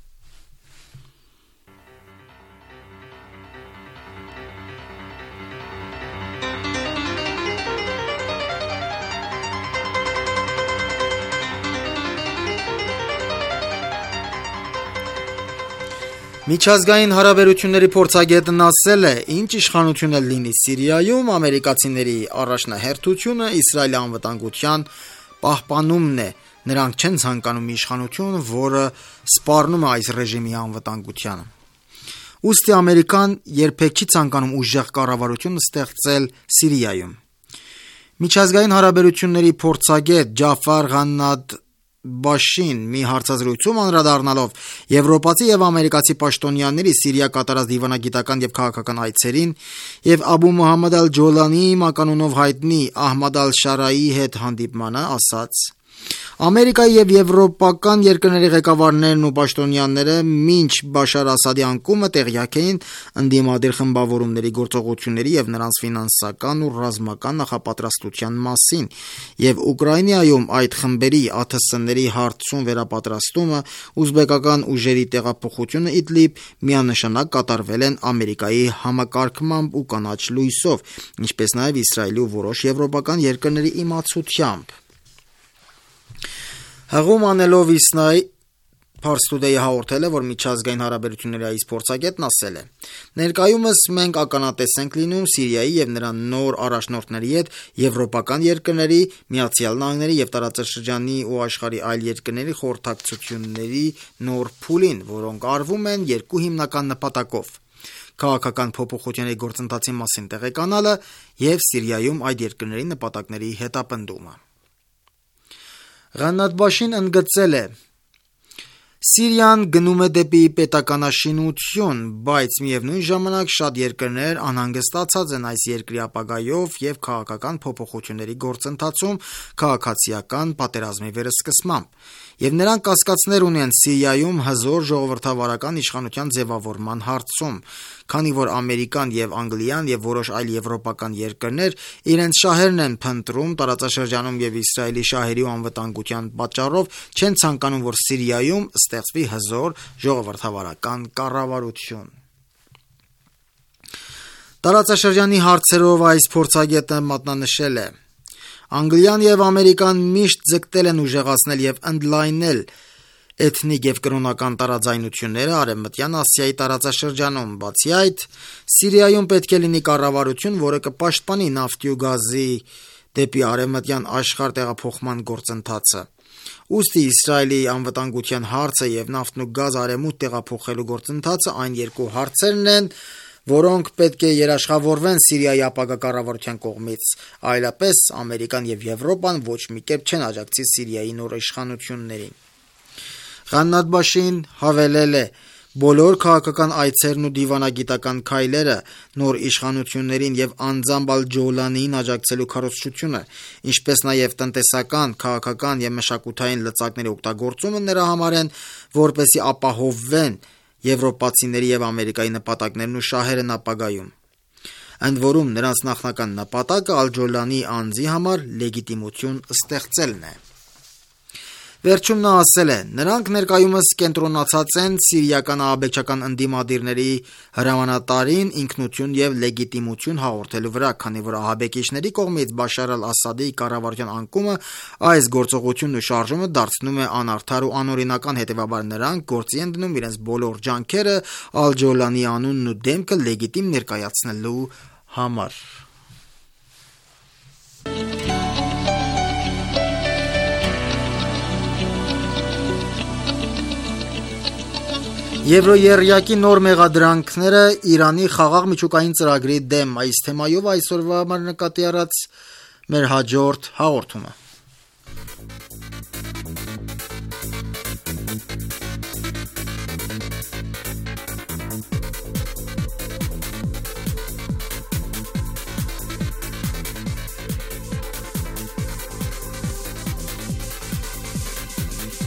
Միջազգային հարաբերությունների փորձագետն ասել է, ինչ իշխանություն էլ լինի Սիրիայում, ամերիկացիների առաջնահերթությունը Իսրայելի անվտանգության պահպանումն է։ Նրանք չեն ցանկանում իշխանություն, որը սպառնում է այս ռեժիմի անվտանգությանը։ Ուստի Ամերիկան երբեք չի ցանկանում ուժեղ կառավարություն ստեղծել Սիրիայում։ Միջազգային հարաբերությունների փորձագետ Ջաֆար Ղաննադբաշին մի հարցազրույցում անդրադառնալով եվրոպացի եւ ամերիկացի պաշտոնյաների Սիրիա կատարած դիվանագիտական եւ քաղաքական այցերին եւ Աբու Մոհամմադ Ալ-Ջոլանիի մականունով հայտնի Ահմադ Ալ-Շարայի հետ հանդիպմանը ասաց. Ամերիկայի եւ եվրոպական երկրների ղեկավարներն ու պաշտոնյաները մինչ Բաշար Ասադի անկումը տեղյակ էին ընդդիմադիր խմբավորումների գործողությունների եւ նրանց ֆինանսական ու ռազմական նախապատրաստության մասին եւ Ուկրաինայում այդ խմբերի ԱԹՍ-ների հարցում վերապատրաստումը, ուզբեկական ուժերի տեղափոխությունը Իդլիբ միանշանակ կատարվել են Ամերիկայի համակարգմամբ ու կանաչ լույսով, ինչպես նաեւ Իսրայելի ու որոշ եվրոպական երկրների իմացությամբ։ Հղում անելով Իսնայի Փարստուդեի հաղորդել է, որ միջազգային հարաբերությունների այս փորձագետն ասել է. ներկայումս մենք ականատես ենք լինում Սիրիայի եւ նրա նոր առաջնորդների հետ եվրոպական երկրների, Միացյալ Նահանգների եւ տարածաշրջանի ու աշխարհի այլ երկրների խորհրդակցությունների նոր փուլին, որոնք արվում են երկու հիմնական նպատակով. քաղաքական փոփոխությունների գործընթացի մասին տեղեկանալը եւ Սիրիայում այդ երկրների նպատակների հետապնդումը։ Ղաննադբաշին ընդգծել է. Սիրիան գնում է դեպի պետականաշինություն, բայց միևնույն ժամանակ շատ երկրներ անհանգստացած են այս երկրի ապագայով եւ քաղաքական փոփոխությունների գործընթացում քաղաքացիական պատերազմի վերսկսմամբ, եւ նրանք կասկածներ ունեն Սիրիայում հզոր ժողովրդավարական իշխանության ձևավորման հարցում, քանի որ Ամերիկան եւ Անգլիան եւ որոշ այլ եվրոպական երկրներ իրենց շահերն են փնտրում տարածաշրջանում եւ Իսրայելի շահերի ու անվտանգության պատճառով չեն ցանկանում, որ Սիրիայում ստեղծվի հզոր ժողովրդավարական կառավարություն։ Տարածաշրջանի հարցերով այս փորձագետը մատնանշել է. Անգլիան եւ Ամերիկան միշտ ձգտել են ուժեղացնել եւ ընդլայնել էթնիկ եւ կրոնական տարաձայնությունները Արևմտյան Ասիայի տարածաշրջանում, բացի այդ, Սիրիայում պետք է լինի կառավարություն, որը կպաշտպանի նավթի ու գազի դեպի արևմտյան աշխարհ տեղափոխման գործընթացը։ Ուստի Իսրայելի անվտանգության հարցը եւ նավթն ու գազ արևմուտք տեղափոխելու գործընթացը այն երկու հարցերն են, որոնք պետք է երաշխավորվեն Սիրիայի ապագա կառավարության կողմից, այլապես Ամերիկան եւ Եվրոպան ոչ մի կերպ չեն աջակցի Սիրիայի նոր իշխանություններին։ Ղաննադբաշին հավելել է. բոլոր քաղաքական այցերն ու դիվանագիտական քայլերը նոր իշխանություններին եւ անձամբ Ալ-Ջոլանիին աջակցելու քարոզչությունը, ինչպես նաեւ տնտեսական, քաղաքական եւ մշակութային լծակների օգտագործումը նրա համար են, որպեսզի ապահովվեն եվրոպացիների եւ Ամերիկայի նպատակներն ու շահերն ապագայում։ Ընդ որում նրանց նախնական նպատակը Ալ-Ջոլանի անձի համար լեգիտիմություն ստեղծելն է։ Վերջում նա ասել է. նրանք ներկայումս կենտրոնացած են սիրիական ահաբեկչական ընդդիմադիրների հրամանատարին ինքնություն եւ լեգիտիմություն հաղորդելու վրա, քանի որ ահաբեկիչների կողմից Բաշար Ալ-Ասադի կառավարության անկումը այս գործողությունն ու շարժումը դարձնում է անարդար ու անօրինական, հետեւաբար նրանք գործի են դնում իրենց բոլոր ջանքերը Ալ-Ջոլանի անունն ու դեմքը լեգիտիմ ներկայացնելու համար։ Եվրոերյակի նոր մեղադրանքները Իրանի խաղաղ միջուկային ծրագրի դեմ, այս թեմայով այսօրվա մեր նկատի առած մեր հաջորդ հաղորդումը։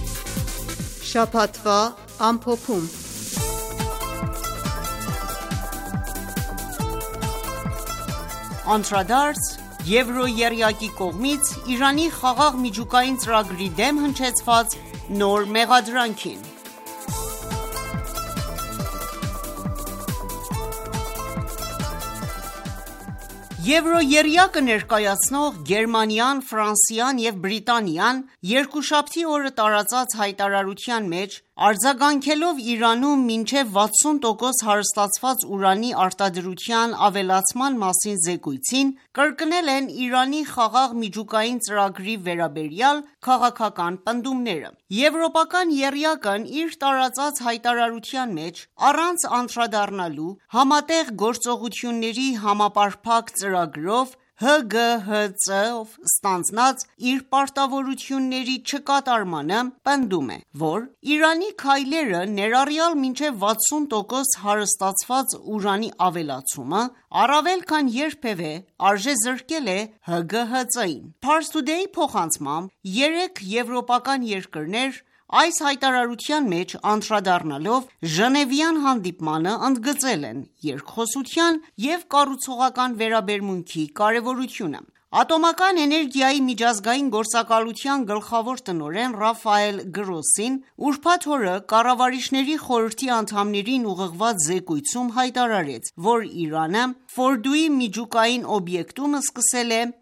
Շաբաթվա ամփոփում։ Անդրադարձ Եվրոերիակի կողմից Իրանի խաղաղ միջուկային ծրագրի դեմ հնչեցված նոր մեղադրանքին։ Եվրոերիակը ներկայացնող Գերմանիան, Ֆրանսիան և Բրիտանիան երկուշաբթի օրը տարածած հայտարարության մեջ արձագանքելով Իրանում մինչև 60% հարստացված ուրանի արտադրության ավելացման մասին զեկույցին, կրկնել են Իրանի խաղաղ միջուկային ծրագրի վերաբերյալ քաղաքական պնդումները։ Եվրոպական եռյակն իր տարածած հայտարարության մեջ, առանց անդրադառնալու Համատեղ գործողությունների համապարփակ ծրագրով ՀԳՀԾ-ով ստանձնած իր պարտավորությունների չկատարմանը, պնդում է, որ Իրանի քայլերը, ներառյալ մինչև 60% հարստացված ուրանի ավելացումը, առավել քան երբևէ արժեզրկել է ՀԳՀԾ-ին։ Pars Today փոխանցմամբ, 3 եվրոպական երկրներ այս հայտարարության մեջ անդրադառնալով Ժնևյան հանդիպմանը, ընդգծել են երկխոսության և կառուցողական վերաբերմունքի կարևորությունը։ Ատոմական էներգիայի միջազգային գործակալության գլխավոր տնօրեն Ռաֆայել Գրոսին ուրբաթ օրը կառավարիչների խորհրդի անդամներին ուղղված զեկույցում հայտարարեց, որ Իրանը Ֆորդուի միջուկային օբյեկտում սկսել է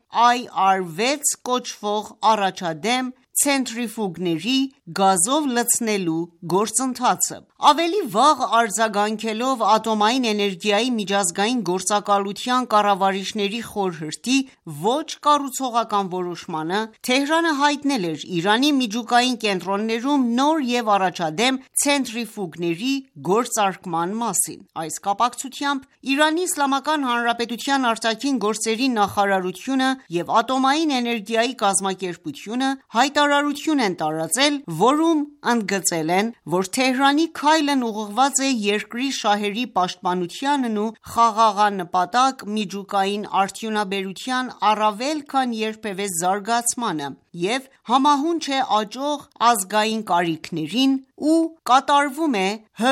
IR6 կոչվող առաջադեմ ցենտրիֆուգների գազով լցնելու գործընթացը։ Ավելի վաղ արձագանքելով Ատոմային էներգիայի միջազգային գործակալության կառավարիչների խորհրդի ոչ կառուցողական որոշմանը, Թեհրանը հայտնել էր Իրանի միջուկային կենտրոններում նոր և առաջադեմ ցենտրիֆուգների գործարկման մասին։ Այս կապակցությամբ Իրանի Իսլամական Հանրապետության արտաքին գործերի նախարարությունը և Ատոմային էներգիայի կազմակերպությունը հայտարարություն են տարածել, որում ընդգծել են, որ Թեհրանի քայլն ուղղված է երկրի շահերի պաշտպանությանն ու խաղաղանպատակ միջուկային արդյունաբերության առավել քան երբևէ զարգացմանը և համահունչ է աճող ազգային կարիքներին ու կատարվում է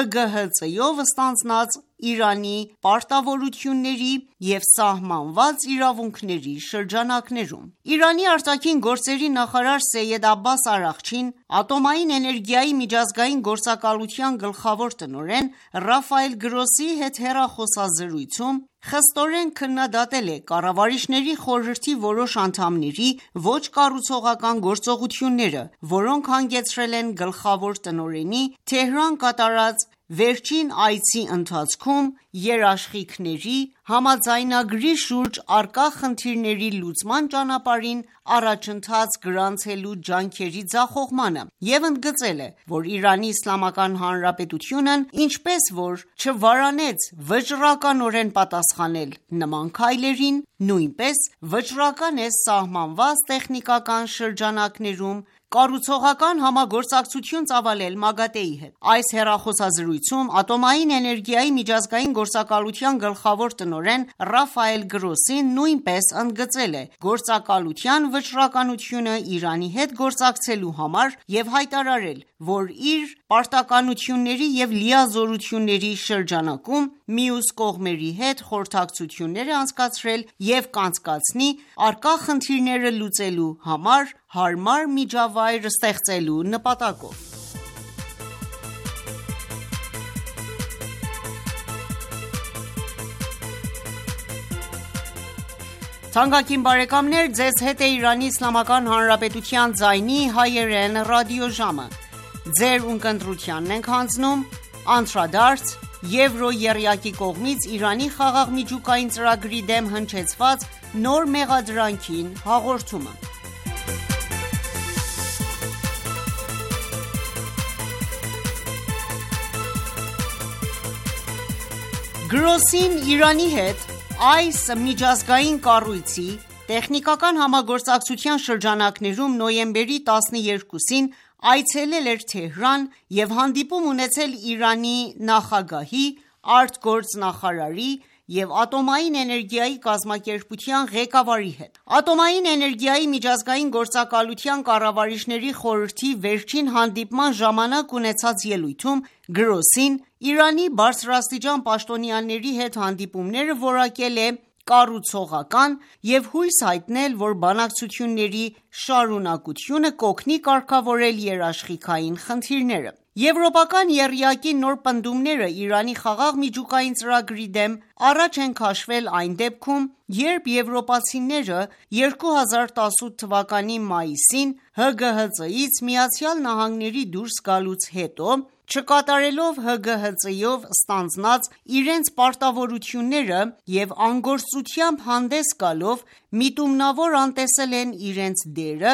ՀԳՀԾ-ով ստանձնած Իրանի պարտավորությունների և սահմանված իրավունքների շրջանակներում։ Իրանի արտաքին գործերի նախարար Սեյեդ Աբբաս Արաղչին Ատոմային էներգիայի միջազգային գործակալության գլխավոր տնօրեն Ռաֆայել Գրոսի հետ հեռախոսազրույցում խստորեն քննադատել է կառավարիչների խորհրդի որոշ անդամների ոչ կառուցողական գործողությունները, որոնք հանգեցրել են գլխավոր տնօրենի Թեհրան կատարած վերջին այցի ընթացքում երաշխիքների համաձայնագրի շուրջ առկա խնդիրների լուծման ճանապարհին առաջընթաց գրանցելու ջանքերի ձախողմանը և ընդգծել է, որ Իրանի Իսլամական Հանրապետությունն ինչպես որ չվարանեց վճռականորեն պատասխանել նման քայլերին, նույնպես վճռական է սահմանված տեխնիկական շրջանակներում կառուցողական համագործակցություն ծավալել ՄԱԳԱՏԷ-ի հետ։ Այս հեռախոսազրույցում Ատոմային էներգիայի միջազգային գործակալության գլխավոր տնօրեն Ռաֆայել Գրոսին նույնպես ընդգծել է գործակալության վճռականությունը Իրանի հետ գործակցելու համար և հայտարարել, որ իր պարտականությունների և լիազորությունների շրջանակում մյուս կողմերի հետ խորհրդակցություններ է անցկացրել և կանցկացնի առկա խնդիրները լուծելու համար հարմար միջավայր ստեղծելու նպատակով։ Թանկագին բարեկամներ, ձեզ հետ է Իրանի Իսլամական Հանրապետության ձայնի հայերեն ռադիոժամը։ Ձեր ունկնդրությանն ենք հանձնում անդրադարձ Եվրոերիակի կողմից Իրանի խաղաղ միջուկային ծրագրի դեմ հնչեցված նոր մեղադրանքին հաղորդումը։ Գրոսին Իրանի հետ այս միջազգային կառույցի տեխնիկական համագործակցության շրջանակներում նոյեմբերի 12-ին այցելել էր Թեհրան և հանդիպում ունեցել Իրանի նախագահի, արտգործնախարարի և Ատոմային էներգիայի կազմակերպության ղեկավարի հետ։ Ատոմային էներգիայի միջազգային գործակալության կառավարիչների խորհրդի վերջին հանդիպման ժամանակ ունեցած ելույթում Գրոսին Իրանի բարձրաստիճան պաշտոնյաների հետ հանդիպումները որակել է կառուցողական և հույս հայտնել, որ բանակցությունների շարունակությունը կօգնի կարգավորել երաշխիքային խնդիրները: Եվրոպական եռյակի նոր պնդումները Իրանի խաղաղ միջուկային ծրագրի դեմ առաջ են քաշվել այն դեպքում, երբ եվրոպացիները 2018 թվականի մայիսին ՀԳՀԾ-ից ԱՄՆ-ի դուրս գալուց հետո, չկատարելով ՀԳՀԾ-ով ստանձնած իրենց պարտավորությունները և անգործությամբ հանդես գալով միտումնավոր անտեսել են իրենց դերը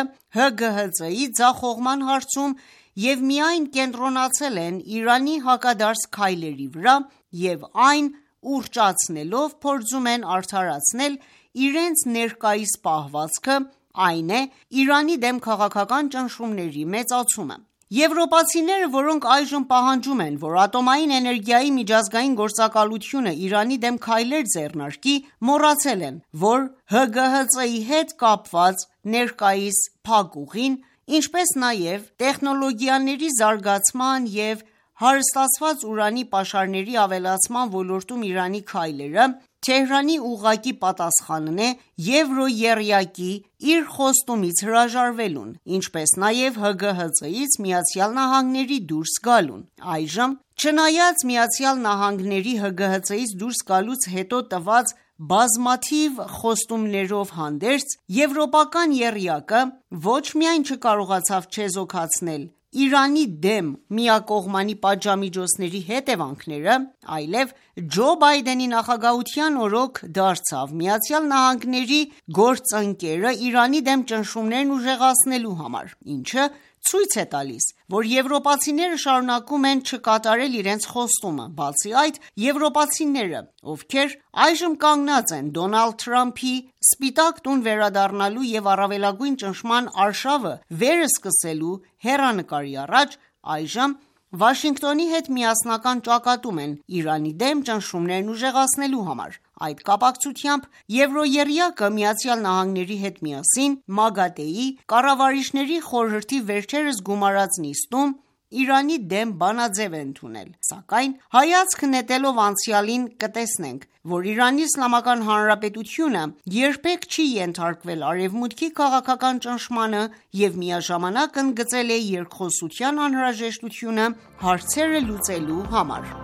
ՀԳՀԾ-ի ձախողման հարցում և միայն կենտրոնացել են Իրանի հակադարձ քայլերի վրա և այն ուռճացնելով փորձում են արդարացնել իրենց ներկայիս պահվածքը, այն է Իրանի դեմ քաղաքական ճնշումների մեծացումը: Եվրոպացիները, որոնք այժմ պահանջում են, որ ատոմային էներգիայի միջազգային գործակալությունը Իրանի դեմ քայլեր ձեռնարկի, մոռացել են, որ ՀԳՀԾ-ի հետ կապված ներկայիս փակուղին, ինչպես նաև տեխնոլոգիաների զարգացման և հարստացված ուրանի պաշարների ավելացման ոլորտում Իրանի քայլերը, Թեհրանի ուղղակի պատասխանն է եվրոեռյակի իր խոստումից հրաժարվելուն, ինչպես նաև ՀԳՀԾ-ից ԱՄՆ-ի դուրս գալուն: Այժմ, չնայած ԱՄՆ-ի ՀԳՀԾ-ից դուրս գալուց հետո տված բազմաթիվ խոստումներով հանդերձ, եվրոպական եռյակը ոչ միայն չկարողացավ չեզոքացնել Իրանի դեմ միակողմանի պատժամիջոցների հետևանքները, այլև Ջո Բայդենի նախագահության օրոք դարձավ ԱՄՆ-ի գործընկերը Իրանի դեմ ճնշումներն ուժեղացնելու համար, ինչը ցույց է տալիս, որ եվրոպացիները շարունակում են չկատարել իրենց խոստումը: Բացի այդ, եվրոպացիները, ովքեր այժմ կանգնած են Դոնալդ Թրամփի Սպիտակ տուն վերադառնալու և առավելագույն ճնշման արշավը վերսկսելու հեռանկարի առաջ, այժմ Վաշինգտոնի հետ միասնական ճակատում են Իրանի դեմ ճնշումներն ուժեղացնելու համար: Այդ կապակցությամբ եվրոեռյակը ԱՄՆ-ի հետ միասին ՄԱԳԱՏԷ-ի կառավարիչների խորհրդի վերջերս գումարած նիստում Իրանի դեմ բանաձև է ընդունել: Սակայն հայացք նետելով անցյալին կտեսնենք, որ ԻԻՀ-ն երբեք չի ենթարկվել Արևմուտքի քաղաքական ճնշմանը և միաժամանակ ընդգծել է երկխոսության անհրաժեշտությունը հարցերը լուծելու համար: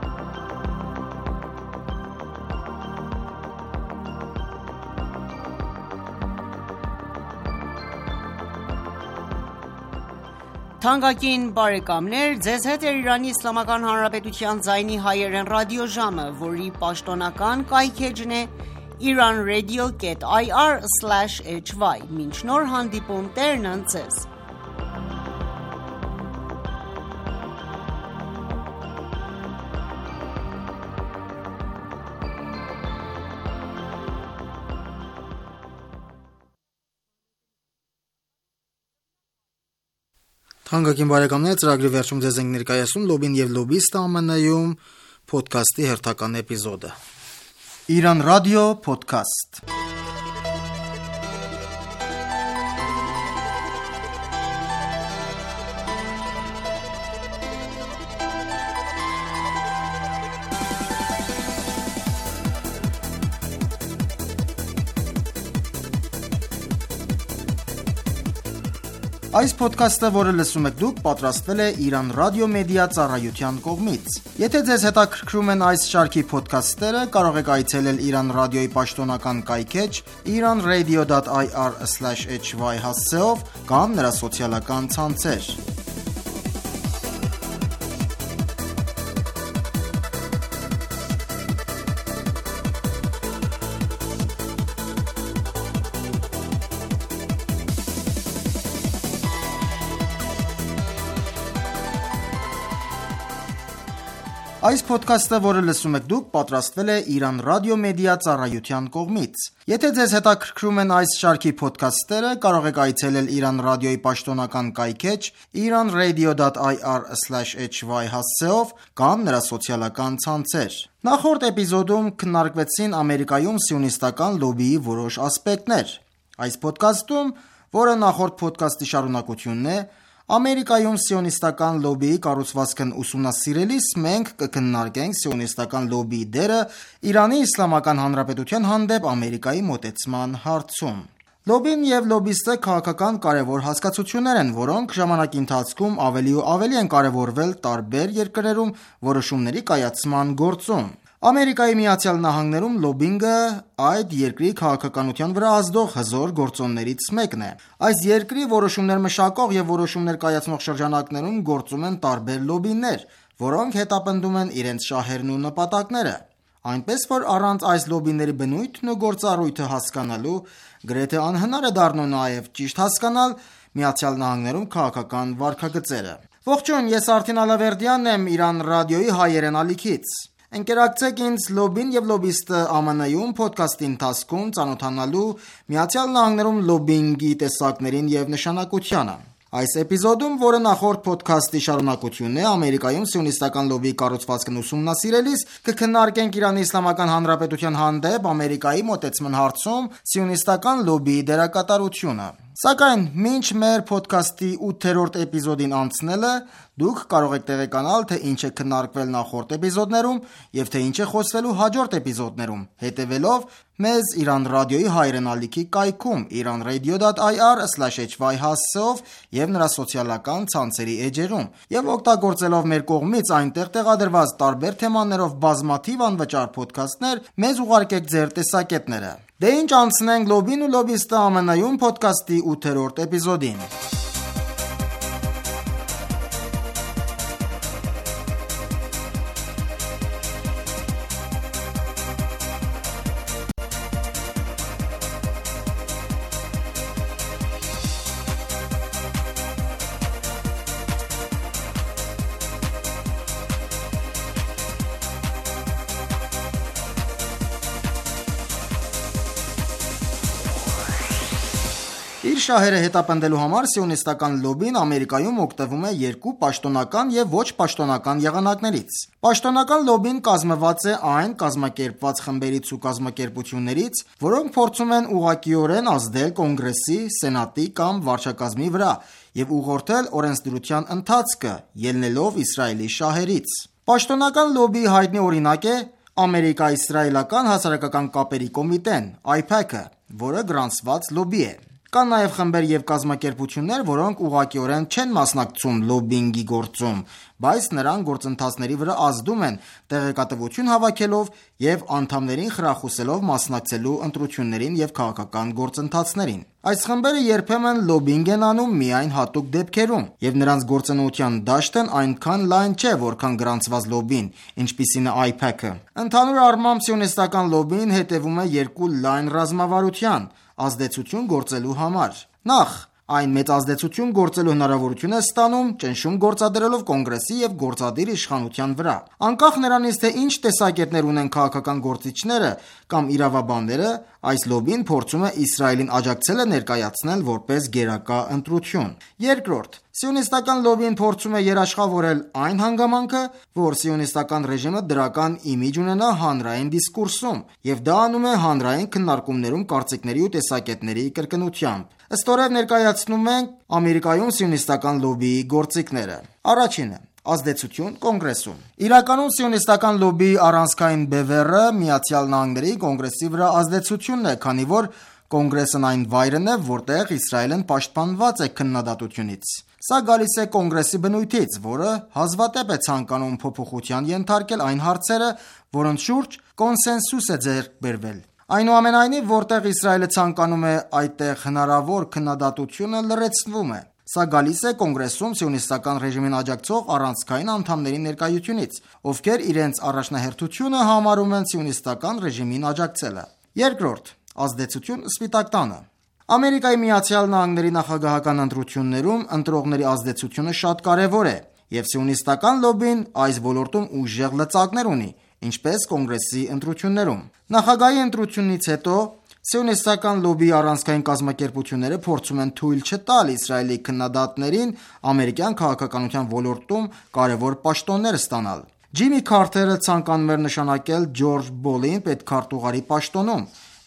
Մինչ նոր հանդիպում Տերն ընդ Ձեզ: Թանկագին բարեկամներ, ծրագրի վերջում ձեզ ենք ներկայացնում Լոբին և լոբիստը ԱՄՆ-ում փոդքասթի հերթական էպիզոդը: Իրան ռադիո փոդքասթ: Այս փոդքասթը, որը լսում եք դուք, պատրաստվել է Իրան ռադիո մեդիա ծառայության կողմից: Եթե ձեզ հետաքրքրում են այս շարքի փոդքասթերը, կարող եք այցելել Իրան ռադիոյի պաշտոնական կայքէջ iranradio.ir/hy հասցեով կամ նրա սոցիալական ցանցեր: Այս փոդքասթը, որը լսում եք դուք, պատրաստվել է Իրան ռադիո մեդիա ծառայության կողմից: Եթե ձեզ հետաքրքրում են այս շարքի փոդքասթերը, կարող եք այցելել Իրան ռադիոյի պաշտոնական կայքէջ iranradio.ir/hy հասցեով կամ նրա սոցիալական ցանցեր: Նախորդ էպիզոդում քննարկվեցին Ամերիկայում սիոնիստական լոբբիի որոշ ասպեկտներ: Այս փոդքասթում, որը նախորդ փոդքասթի շարունակությունն է, Ամերիկայում սիոնիստական լոբիի կառուցվածքն ուսումնասիրելիս մենք կքննարկենք սիոնիստական լոբիի դերը Իրանի Իսլամական Հանրապետության հանդեպ Ամերիկայի մոտեցման հարցում։ Լոբին եւ լոբիստը քաղաքական կարևոր հասկացություններ են, որոնք ժամանակի ընթացքում ավելի ու ավելի են կարևորվել տարբեր երկրներում որոշումների կայացման գործում։ Ամերիկայի Միացյալ Նահանգներում լոբինգը այդ երկրի քաղաքականության վրա ազդող հզոր գործոններից մեկն է։ Այս երկրի որոշումներ մշակող եւ որոշումներ կայացնող շրջանակներում գործում են տարբեր լոբիներ, որոնք հետապնդում են իրենց շահերն ու նպատակները։ Այնպես որ առանց այս լոբիների բնույթն ու գործառույթը հասկանալու գրեթե անհնար է դառնում նաև ճիշտ հասկանալ Միացյալ Նահանգներում քաղաքական վարքագծերը։ Ողջույն, ես Արթին Ալավերդյանն եմ Իրան ռադիոյի հայերեն ալիքից։ Ընկերակցեք ինձ լոբին եւ լոբիստը ԱՄՆ-ում ոդքասթի ընթացքում ծանոթանալու Միացյալ Նահանգներում լոբինգի տեսակներին եւ նշանակությանը։ Այս էպիզոդում, որը նախորդ ոդքասթի շարունակությունն է, Ամերիկայում սիոնիստական լոբիի կառուցվածքն ուսումնասիրելիս կքննարկենք Իրանի Իսլամական Հանրապետության հանդեպ Ամերիկայի մոտեցման հարցում սիոնիստական լոբիի դերակատարությունը։ Սակայն մինչ մեր ոդքասթի 8-րդ էպիզոդին անցնելը դուք կարող եք տեղեկանալ, թե ինչ է քննարկվել նախորդ էպիզոդներում եւ թե ինչ է խոսվելու հաջորդ էպիզոդներում, հետեւելով մեզ Իրան ռադիոյի հայերեն ալիքի կայքում iranradio.ir/hy հասցեով եւ նրա սոցիալական ցանցերի էջերում եւ օգտագործելով մեր կողմից այնտեղ տեղադրված տարբեր թեմաներով բազմաթիվ անվճար ոդքասթներ, մեզ ուղարկեք ձեր տեսակետները։ Դե ինչ, անցնենք լոբին ու լոբիստը ԱՄՆ-ում ոդքասթի 8-րդ էպիզոդին։ Իր շահերը հետապնդելու համար սիոնիստական լոբին Ամերիկայում օգտվում է երկու պաշտոնական եւ ոչ պաշտոնական եղանակներից։ Պաշտոնական լոբին կազմված է այն կազմակերպված խմբերից ու կազմակերպություններից, որոնք փորձում են ուղղակիորեն ազդել կոնգրեսի, սենատի կամ վարչակազմի վրա եւ ուղղորդել օրենսդրության ընթացքը, ելնելով Իսրայելի շահերից։ Պաշտոնական լոբիի հայտնի օրինակ է Ամերիկա-իսրայելական հասարակական կապերի կոմիտեն, AIPAC-ը, որը գրանցված լոբի է։ Կան նաև խմբեր եւ կազմակերպություններ, որոնք ուղղակիորեն չեն մասնակցում լոբինգի գործում, բայց նրանք գործընթացների վրա ազդում են, տեղեկատվություն հավաքելով եւ անդամներին խրախուսելով մասնակցելու ընտրություններին եւ քաղաքական գործընթացներին։ Այս խմբերը երբեմն լոբինգ են անում միայն հատուկ դեպքերում, եւ նրանց գործունեության դաշտն այնքան լայն չէ, որքան գրանցված լոբին, ինչպիսին է AIPAC-ը։ Ընդհանուր առմամբ սիոնիստական լոբին հետևում է երկու լայն ռազմավարության ազդեցություն գործելու համար։ Նախ, այն մեծ ազդեցություն գործելու հնարավորություն է ստանում ճնշում գործադրելով կոնգրեսի եւ գործադիր իշխանության վրա։ Անկախ նրանից, թե ինչ տեսակետներ ունեն քաղաքական գործիչները կամ իրավաբանները, այս լոբին փորձում է Իսրայելին աջակցելը ներկայացնել որպես գերակա ընտրություն։ Երկրորդ, սիոնիստական լոբին փորձում է երաշխավորել այն հանգամանքը, որ սիոնիստական ռեժիմը դրական իմիջ ունենա հանրային դիսկուրսում, եւ դա անում է հանրային քննարկումներում կարծիքների ու տեսակետների կրկնությամբ։ Ըստորև ներկայացնում ենք Ամերիկայում սիոնիստական լոբիի գործիքները։ Առաջինը՝ ազդեցություն կոնգրեսում։ Իրականում սիոնիստական լոբիի առանցքային բևեռը Միացյալ Նահանգների կոնգրեսի վրա ազդեցությունն է, քանի որ կոնգրեսն այն վայրն է, որտեղ Իսրայելն պաշտպանված է քննադատությունից։ Սա գալիս է կոնգրեսի բնույթից, որը հազվադեպ է ցանկանում փոփոխության ենթարկել այն հարցերը, որոնց շուրջ կոնսենսուս է ձեռք բերվել։ Այնուամենայնիվ, որտեղ Իսրայելը ցանկանում է այդտեղ հնարավոր քննադատությունը լրացվում է։ Սա գալիս է կոնգրեսում սիոնիստական ռեժիմին աջակցող առանցքային անդամների ներկայությունից, ովքեր իրենց առաջնահերթությունը համարում են սիոնիստական ռեժիմին աջակցելը։ Երկրորդ, ազդեցություն Սպիտակ տանը։ Ամերիկայի Միացյալ Նահանգների նախագահական ընտրություններում ընտրողների ազդեցությունը շատ կարևոր է, եւ սիոնիստական լոբին այս ոլորտում ուժեղ լծակներ ունի, ինչպես կոնգրեսի ընտրություններում։ Նախագահի ընտրությունից հետո սիոնիստական լոբիի առանցքային կազմակերպությունները փորձում են թույլ չտալ Իսրայելի քննադատներին ամերիկյան քաղաքականության ոլորտում կարևոր պաշտոններ ստանալ։ Ջիմի Քարթերը ցանկանում էր նշանակել Ջորջ Բոլին պետքարտուղարի պաշտոնում,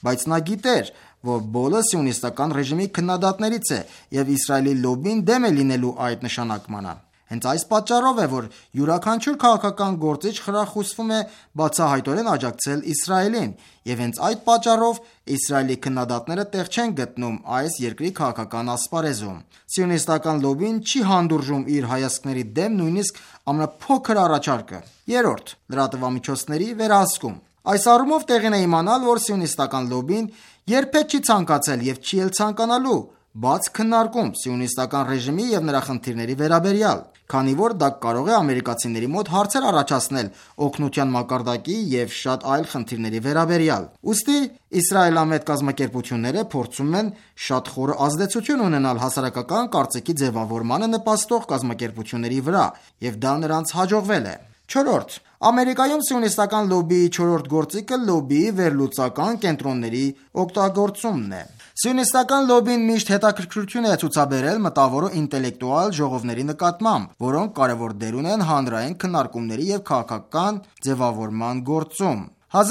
բայց նա գիտեր, որ բոլը սիոնիստական ռեժիմի քննադատներից է և Իսրայելի լոբբին դեմ է լինելու այդ նշանակմանը։ Հենց այս պատճառով է, որ յուրաքանչյուր քաղաքական գործիչ խրախուսվում է բացահայտորեն աջակցել Իսրայելին, և հենց այդ պատճառով Իսրայելի քննադատները տեղ չեն գտնում այս երկրի քաղաքական ասպարեզում։ Սիոնիստական լոբբին չի հանդուրժում իր հայացքների դեմ նույնիսկ ամենափոքր առաջարկը։ Երրորդ՝ լրատվամիջոցների վերահսկում։ Այս առումով տեղին է իմանալ, որ սիոնիստական լոբբին երբեք չի ցանկացել և չի էլ ցանկանալու բաց քննարկում սիոնիստական ռեժիմի և նրա խնդիրների վերաբերյալ, քանի որ դա կարող է ամերիկացիների մոտ հարցեր առաջացնել օգնության մակարդակի և շատ այլ խնդիրների վերաբերյալ։ Ուստի իսրայելամետ կազմակերպությունները փորձում են շատ խորը ազդեցություն ունենալ հասարակական կարծիքի ձևավորմանը նպաստող կազմակերպությունների վրա, և դա նրանց հաջողվել է։ Չորրորդ՝ Ամերիկայում սիոնիստական լոբբիի չորրորդ գործիքը լոբբիի վերլուծական կենտրոնների օգտագործումն է։ Սիոնիստական լոբբին միշտ հետաքրքրություն է ցուցաբերել մտավոր ու ինտելեկտուալ ժողովների նկատմամբ, որոնք կարևոր դեր ունեն հանրային քննարկումների և քաղաքական ձևավորման գործում։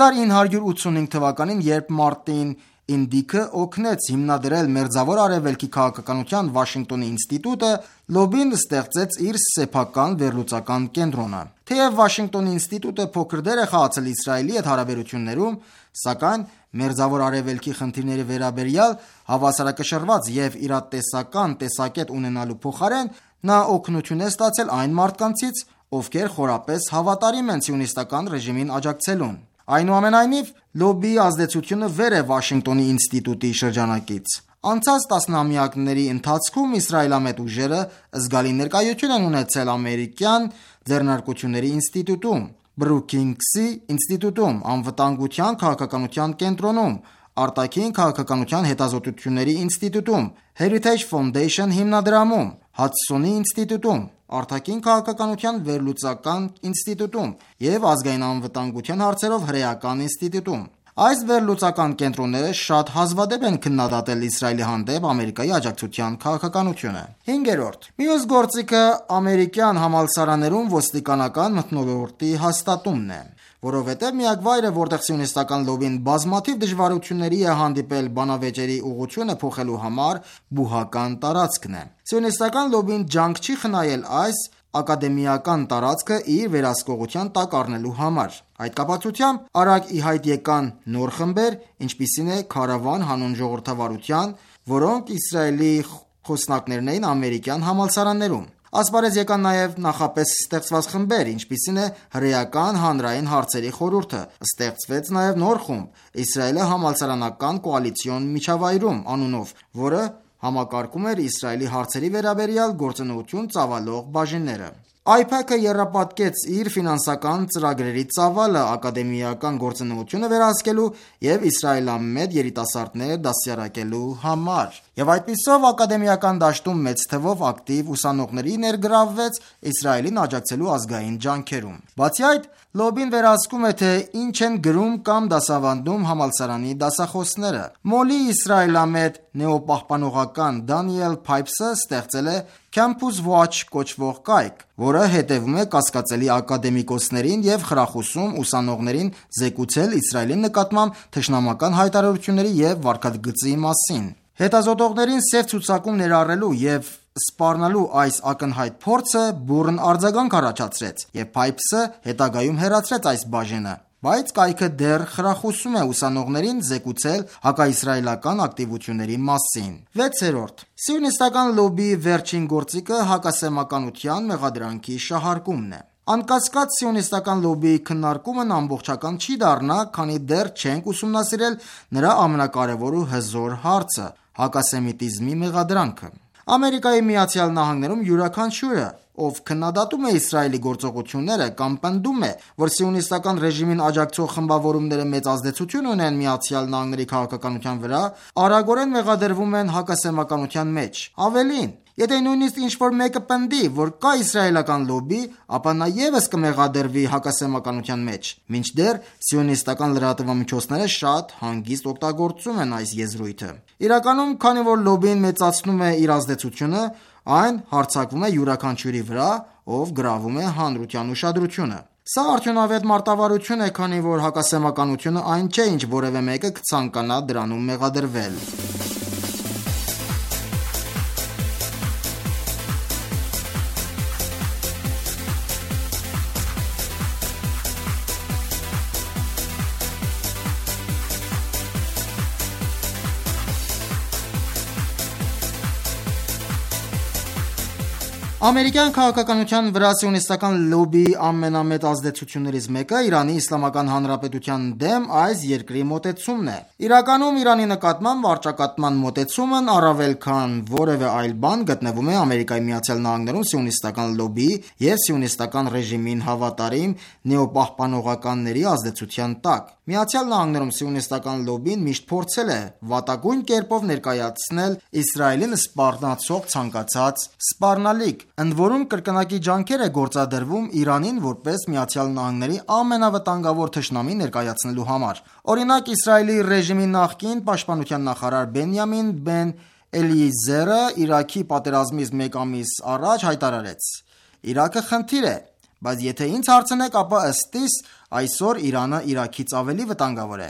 1985 թվականին, երբ Մարտին Ինդիքը օգնեց հիմնադրել Մերձավոր Արևելքի քաղաքականության Վաշինգտոնի ինստիտուտը, լոբբին ստեղծեց իր սեփական վերլուծական կենտրոնը։ Թեև Վաշինգտոնի ինստիտուտը փոքր դեր է խաղացել Իսրայելի հետ հարաբերություններում, սակայն Մերձավոր Արևելքի խնդիրների վերաբերյալ հավասարակշռված և իրատեսական տեսակետ ունենալու փոխարեն, նա օգնություն է ստացել այն մարդկանցից, ովքեր խորապես հավատարիմ են սիոնիստական ռեժիմին աջակցելուն։ Այնուամենայնիվ, լոբբիի ազդեցությունը վեր է Վաշինգտոնի ինստիտուտի շրջանակից։ Անցած տասնամյակների ընթացքում իսրայելամետ ուժերը զգալի ներկայություն են ունեցել ամերիկյան ձեռնարկությունների ինստիտուտում, Բրուքինգսի ինստիտուտում, անվտանգության քաղաքականության կենտրոնում, արտաքին քաղաքականության հետազոտությունների ինստիտուտում, Heritage Foundation հիմնադրամում, Հադսոնի ինստիտուտում, արտաքին քաղաքականության վերլուծական ինստիտուտում և ազգային անվտանգության հարցերով հրեական ինստիտուտում։ Այս վերլուծական կենտրոնները շատ հազվադեպ են քննադատել Իսրայելի հանդեպ Ամերիկայի աջակցության քաղաքականությունը։ Հինգերորդ՝ մյուս գործիքը ամերիկյան համալսարաններում ոստիկանական մթնոլորտի հաստատումն է, որովհետև միակ վայրը, որտեղ սիոնիստական լոբբին բազմաթիվ դժվարությունների է հանդիպել բանավեճերի ուղղությունը փոխելու համար, բուհական տարածքն է։ Սիոնիստական լոբբին ջանք չի խնայել այս ակադեմիական տարածքը իր վերահսկողության տակ առնելու համար։ Այդ կապակցությամբ արագ ի հայտ եկան նոր խմբեր, ինչպիսին է Քարավան հանուն ժողովրդավարության, որոնք Իսրայելի խոսնակներն էին ամերիկյան համալսարաններում։ Ասպարեզ եկան նաև նախապես ստեղծված խմբեր, ինչպիսին է Հրեական հանրային հարցերի խորհուրդը։ Ստեղծվեց նաև նոր խումբ՝ Իսրայելը համալսարանական կոալիցիոն միջավայրում անունով, որը համակարգում էր Իսրայելի հարցերի վերաբերյալ գործունեություն ծավալող բաժինները։ AIPAC-ը եռապատկեց իր ֆինանսական ծրագրերի ծավալը ակադեմիական գործունեությունը վերահսկելու և իսրայելամետ երիտասարդներ դաստիարակելու համար։ Եվ այդպիսով ակադեմիական դաշտում մեծ թվով ակտիվ ուսանողների ներգրավվեց Իսրայելին աջակցելու ազգային ջանքերում։ Բացի այդ, լոբբին վերահսկում է, թե ինչ են գրում կամ դասավանդում համալսարանի դասախոսները։ Մոլի իսրայելամետ նեոպահպանողական Դանիել Փայփսը ստեղծել է Campus Watch կոչվող կայք, որը հետևում է կասկածելի ակադեմիկոսներին և խրախուսում ուսանողներին զեկուցել Իսրայելի նկատմամբ թշնամական հայտարարությունների և վարքագծի մասին։ Հետազոտողներին սև ցուցակում ներառելու և սպառնալու այս ակնհայտ փորձը բուռն արձագանք առաջացրեց, և Փայփսը հետագայում հեռացրեց այս բաժինը, բայց կայքը դեռ խրախուսում է ուսանողներին զեկուցել հակաիսրայելական ակտիվությունների մասին։ 6-րդ. Սիոնիստական լոբբիի վերջին գործիքը հակասեմականության մեղադրանքի շահարկումն է։ Անկասկած, սիոնիստական լոբբիի քննարկումն ամբողջական չի դառնա, քանի դեռ չենք ուսումնասիրել նրա ամենակարևոր ու հզոր հարցը՝ հակասեմիտիզմի մեղադրանքը։ Ամերիկայի Միացյալ Նահանգներում յուրաքանչյուրը, ով քննադատում է Իսրայելի գործողությունները կամ պնդում է, որ սիոնիստական ռեժիմին աջակցող խմբավորումները մեծ ազդեցություն ունեն ԱՄՆ-ի քաղաքականության վրա, արագորեն մեղադրվում են հակասեմականության մեջ։ Ավելին, եթե նույնիսկ ինչ-որ մեկը պնդի, որ կա իսրայելական լոբբի, ապա նա ևս կմեղադրվի հակասեմականության մեջ, մինչդեռ սիոնիստական լրատվամիջոցները շատ հանգիստ օգտագործում են այս եզրույթը։ Իրականում, քանի որ լոբբին մեծացնում է իր ազդեցությունը, այն հարձակվում է յուրաքանչյուրի վրա, ով գրավում է հանրության ուշադրությունը։ Սա արդյունավետ մարտավարություն է, քանի որ հակասեմականությունը այն չէ, ինչ որևէ մեկը կցանկանա դրանում մեղադրվել։ Ամերիկյան քաղաքականության վրա սիոնիստական լոբբիի ամենամեծ ազդեցություններից մեկը Իրանի Իսլամական Հանրապետության դեմ այս երկրի մոտեցումն է։ Իրականում Իրանի նկատմամբ վարչակատման մոտեցումն առավել քան որևէ այլ բան գտնվում է Ամերիկայի Միացյալ Նահանգներում սիոնիստական լոբբիի և սիոնիստական ռեժիմին հավատարիմ նեոպահպանողականների ազդեցության տակ։ Միացյալ Նահանգներում սիոնիստական լոբբին միշտ փորձել է վատագույն կերպով ներկայացնել Իսրայելին սպառնացող ցանկացած սպառնալիք, ընդ որում կրկնակի ջանքեր է գործադրվում Իրանին որպես Միացյալ Նահանգների ամենավտանգավոր թշնամի ներկայացնելու համար։ Օրինակ, Իսրայելի ռեժիմի նախկին պաշտպանության նախարար Բենյամին Բեն Էլիեզերը Իրաքի պատերազմից մեկ ամիս առաջ հայտարարեց. «Իրաքը խնդիր է, բայց եթե ինձ հարցնեք, ապա ըստ իս այսօր Իրանը Իրաքից ավելի վտանգավոր է»։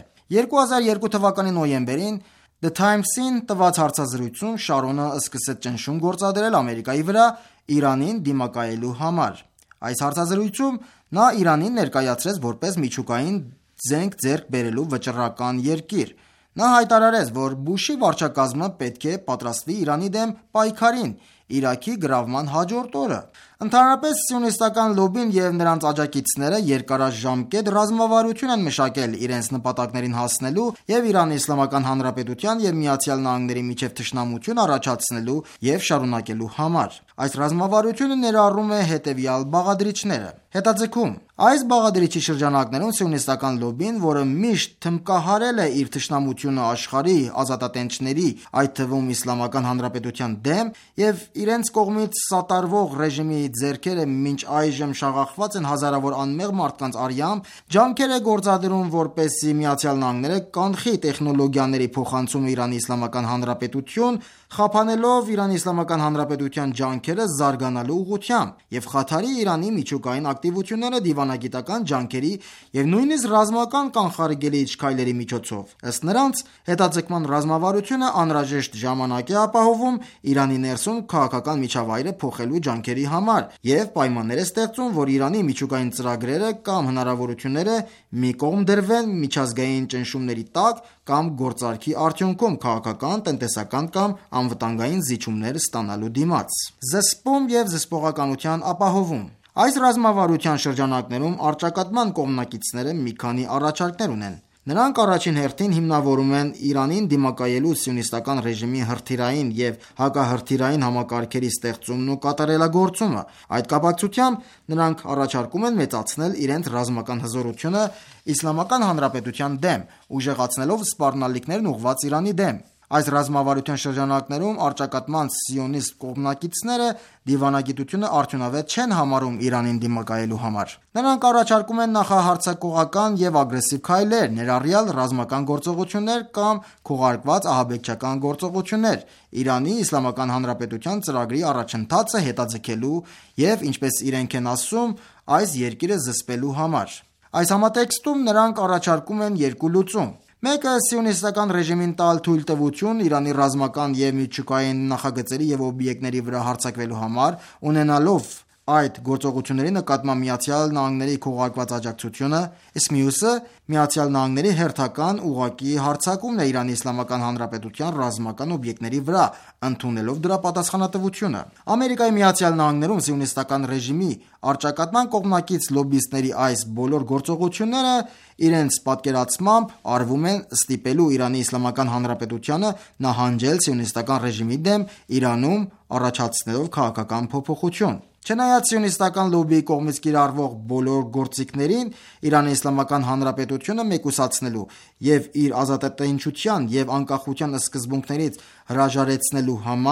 2002 թվականի նոյեմբերին The Times-ին տված հարցազրույցում Շարոնը սկսեց ճնշում գործադրել Ամերիկայի վրա Իրանին դիմակայելու համար։ Այս հարցազրույցում նա Իրանին ներկայացրեց որպես միջուկային զենք ձեռք բերելու վճռական երկիր։ Նա հայտարարեց, որ Բուշի վարչակազմը պետք է պատրաստվի Իրանի դեմ պայքարին Իրաքի գրավման հաջորդ օրը։ Ընդհանրապես, սիոնիստական լոբբին և նրանց աջակիցները երկարաժամկետ ռազմավարություն են մշակել իրենց նպատակներին հասնելու և Իրանի Իսլամական Հանրապետության և Միացյալ Նահանգների միջև թշնամություն առաջացնելու և շարունակելու համար։ Այս ռազմավարությունը ներառում է հետևյալ բաղադրիչները։ Հետաձգում. Այս բաղադրիչի շրջանակներում սիոնիստական լոբբին, որը միշտ թմբկահարել է իր թշնամությունը աշխարհի ազատատենչների, այդ թվում Իսլամական Հանրապետության դեմ, և իրենց կողմից սատարվող ռեժիմի ձեռքերը մինչ այժմ շաղախված են հազարավոր անմեղ մարդկանց արյամբ, ջանքեր է գործադրում, որպեսզի Միացյալ Նահանգները կանխի տեխնոլոգիաների փոխանցումը Իրանի Իսլամական Հանրապետություն, խափանելով Իրանի Իսլամական Հանրապետության ջանքերը զարգանալու ուղղությամբ և խաթարի Իրանի միջուկային ակտիվությունները դիվանագիտական ջանքերի և նույնիսկ ռազմական կանխարգելիչ քայլերի միջոցով։ Ըստ նրանց, հետաձգման ռազմավարությունը անհրաժեշտ ժամանակ է ապահովում Իրանի ներսում քաղաքական միջավայրը փոխելու ջանքերի համար և պայմաններ է ստեղծում, որ Իրանի միջուկային ծրագրերը կամ հնարավորությունները մի կողմ դրվեն միջազգային ճնշումների տակ կամ գործարքի արդյունքում քաղաքական, տնտեսական կամ անվտանգային զիջումներ ստանալու դիմաց։ Զսպում և զսպողականության ապահովում։ Այս ռազմավարության շրջանակներում առճակատման կողմնակիցները մի քանի առաջարկներ ունեն։ Նրանք առաջին հերթին հիմնավորում են Իրանին դիմակայելու սիոնիստական ռեժիմի հրթիռային և հակահրթիռային համակարգերի ստեղծումն ու կատարելագործումը։ Այդ կապակցությամբ նրանք առաջարկում են մեծացնել իրենց ռազմական հզորությունը Իսլամական Հանրապետության դեմ, ուժեղացնելով սպառնալիքներն ուղղված Իրանի դեմ։ Այս ռազմավարության շրջանակներում առճակատման սիոնիստ կողմնակիցները դիվանագիտությունը արդյունավետ չեն համարում Իրանին դիմակայելու համար։ Նրանք առաջարկում են նախահարձակողական և ագրեսիվ քայլեր, ներառյալ ռազմական գործողություններ կամ քողարկված ահաբեկչական գործողություններ Իրանի Իսլամական Հանրապետության ծրագրի առաջընթացը հետաձգելու և, ինչպես իրենք են ասում, այս երկիրը զսպելու համար։ Այս համատեքստում նրանք առաջարկում են երկու լուծում։ Մեկը սիոնիստական ռեժիմին տալ թույլտվություն Իրանի ռազմական և միջուկային նախագծերի և օբյեկտների վրա հարձակվելու համար, ունենալով այդ գործողությունների նկատմամբ Միացյալ Նահանգների քողարկված աջակցությունը, իսկ մյուսը Միացյալ Նահանգների հերթական ուղղակի հարձակումն է Իրանի Իսլամական Հանրապետության ռազմական օբյեկտների վրա, ընդունելով դրա պատասխանատվությունը։ Ամերիկայի Միացյալ Նահանգներում սիոնիստական ռեժիմի առճակատման կողմնակից լոբբիստների այս բոլոր գործողությունները իրենց պատկերացմամբ արվում են ստիպելու Իրանի Իսլամական Հանրապետությանը նահանջել սիոնիստական ռեժիմի դեմ Իրանում, առաջացնելով քաղաքական փոփոխություն։ Չնայած սիոնիստական լոբբիի կողմից կիրառվող բոլոր գործիքներին Իրանի Իսլամական Հանրապետությունը մեկուսացնելու և իր ազատատենչության և անկախության սկզբունքներից հրաժարեցնելու համար,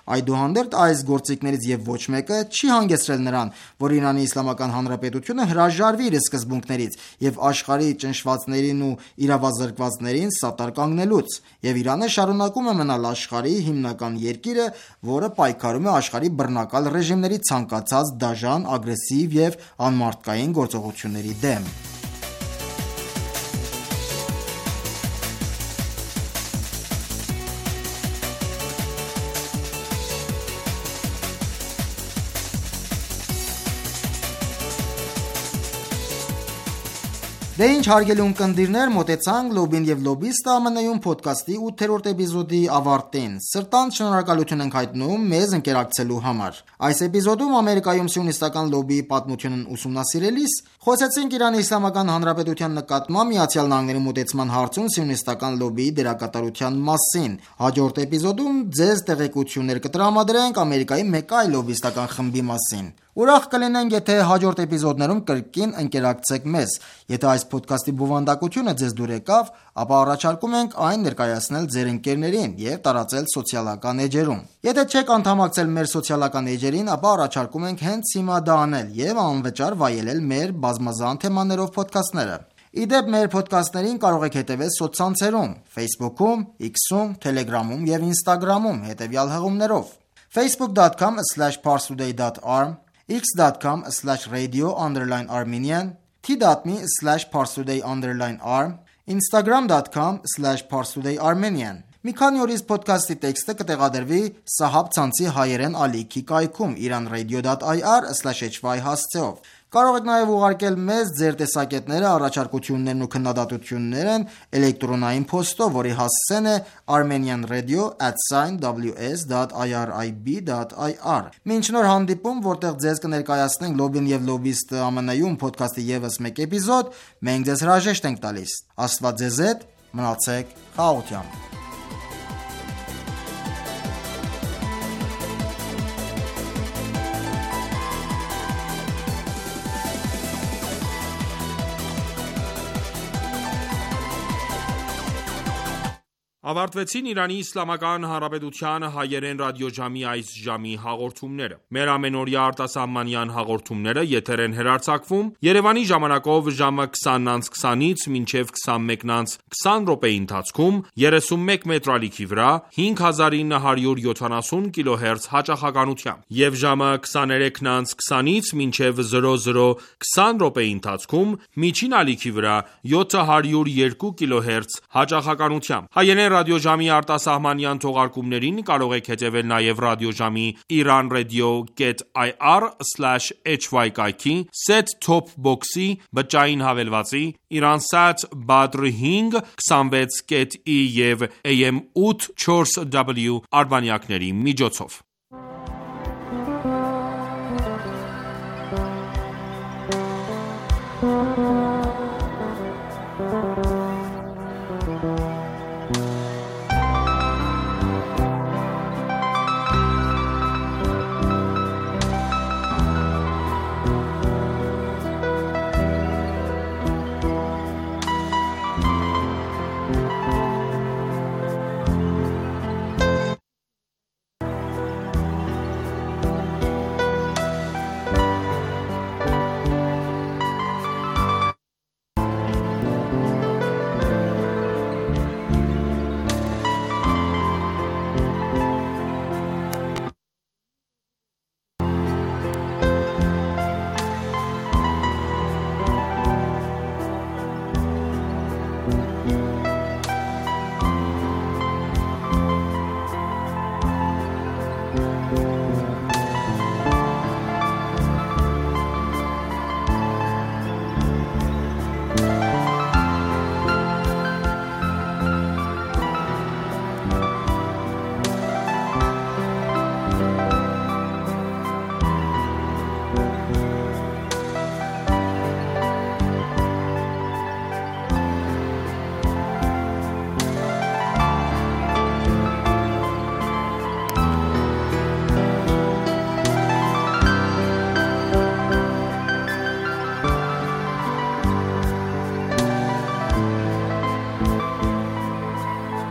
Այդուհանդերձ այս գործիքներից եւ ոչ մեկը չի հանգեցրել նրան, որ Իրանի Իսլամական Հանրապետությունը հրաժարվի իր սկզբունքներից եւ աշխարհի ճնշվածներին ու իրավազրկվածներին սատար կանգնելուց, եւ Իրանը շարունակում է մնալ աշխարհի հիմնական երկիրը, որը պայքարում է աշխարհի բռնակալ ռեժիմների ցանկացած դաժան, ագրեսիվ եւ անմարդկային գործողությունների դեմ։ Դե ինչ հարգելի ունկնդիրներ, մոտեցանք Լոբին եւ Լոբիստը ԱՄՆ-ում ոդքասթի 8-րդ էպիզոդի ավարտին։ Սրտանց շնորհակալություն ենք հայտնում մեզ ընկերակցելու համար։ Այս էպիզոդում Ամերիկայում սիոնիստական լոբիի պատմությունն ուսումնասիրելիս խոսեցինք Իրանի Իսլամական Հանրապետության նկատմամբ Միացյալ Նահանգների մոտեցման հարցում սիոնիստական լոբիի դերակատարության մասին։ Հաջորդ էպիզոդում ձեզ տեղեկություններ կտրամադրենք Ամերիկայի մեկ այլ լոբիստական խմբի մասին։ Ուրախ կլինենք, եթե հաջորդ էպիզոդներում կրկին ընկերակցեք մեզ։ Եթե այս ոդքասթի բովանդակությունը ձեզ դուր եկավ, ապա առաջարկում ենք այն ներկայացնել ձեր ընկերներին եւ տարածել սոցիալական էջերում։ Եթե չեք անդամակցել մեր սոցիալական էջերին, ապա առաջարկում ենք հենց հիմա դա անել եւ անվճար վայելել մեր բազմազան թեմաներով ոդքասթները։ Իդեպ մեր ոդքասթներին կարող եք հետևել սոցցանցերում՝ Facebook-ում, X-ում, Telegram-ում եւ Instagram-ում հետեւյալ հղումներով. facebook.com/parstoday.arm x.com/radio_armenian t.me/parstoday_arm instagram.com/parstoday_armenian Մի քանի օրից ոդքասթի տեքստը կտեղադրվի Սահաբ ցանցի հայերեն ալիքի կայքում iranradio.ir/hy հասցեով։ Կարող եք նաև ուղարկել մեզ ձեր տեսակետները, առաջարկություններն ու քննադատություններն էլեկտրոնային փոստով, որի հասցեն է armenianradio@ws.irib.ir Մինչ նոր հանդիպում, որտեղ ձեզ կներկայացնենք Լոբին եւ Լոբիստը ԱՄՆ-ում ոդքասթի եւս մեկ էպիզոդ, մենք ձեզ հրաժեշտ ենք տալիս։ Աստված ձեզ հետ, մնացեք խաղաղությամբ։ Ավարտվեցին Իրանի Իսլամական Հանրապետության հայերեն ռադիոժամի այս ժամի հաղորդումները։ Մեր ամենօրյա արտասահմանյան հաղորդումները եթեր են հեռարձակվում Երևանի ժամանակով ժամը 20:20-ից մինչև 21:20 րոպեի ընթացքում 31 մետրալիքի վրա 5970 կիլոհերց հաճախականությամբ եւ ժամը 23:20-ից մինչև 00:20 րոպեի ընթացքում միջին ալիքի վրա 702 կիլոհերց հաճախականությամբ։ Հայերեն ռադիոժամի արտասահմանյան թողարկումներին կարող եք հետևել նաև ռադիոժամի iranradio.ir/hy կայքի, set-top box-ի, բջջային հավելվածի, Iransat Badr 5 26.E եւ AM 8 4W արբանյակների միջոցով։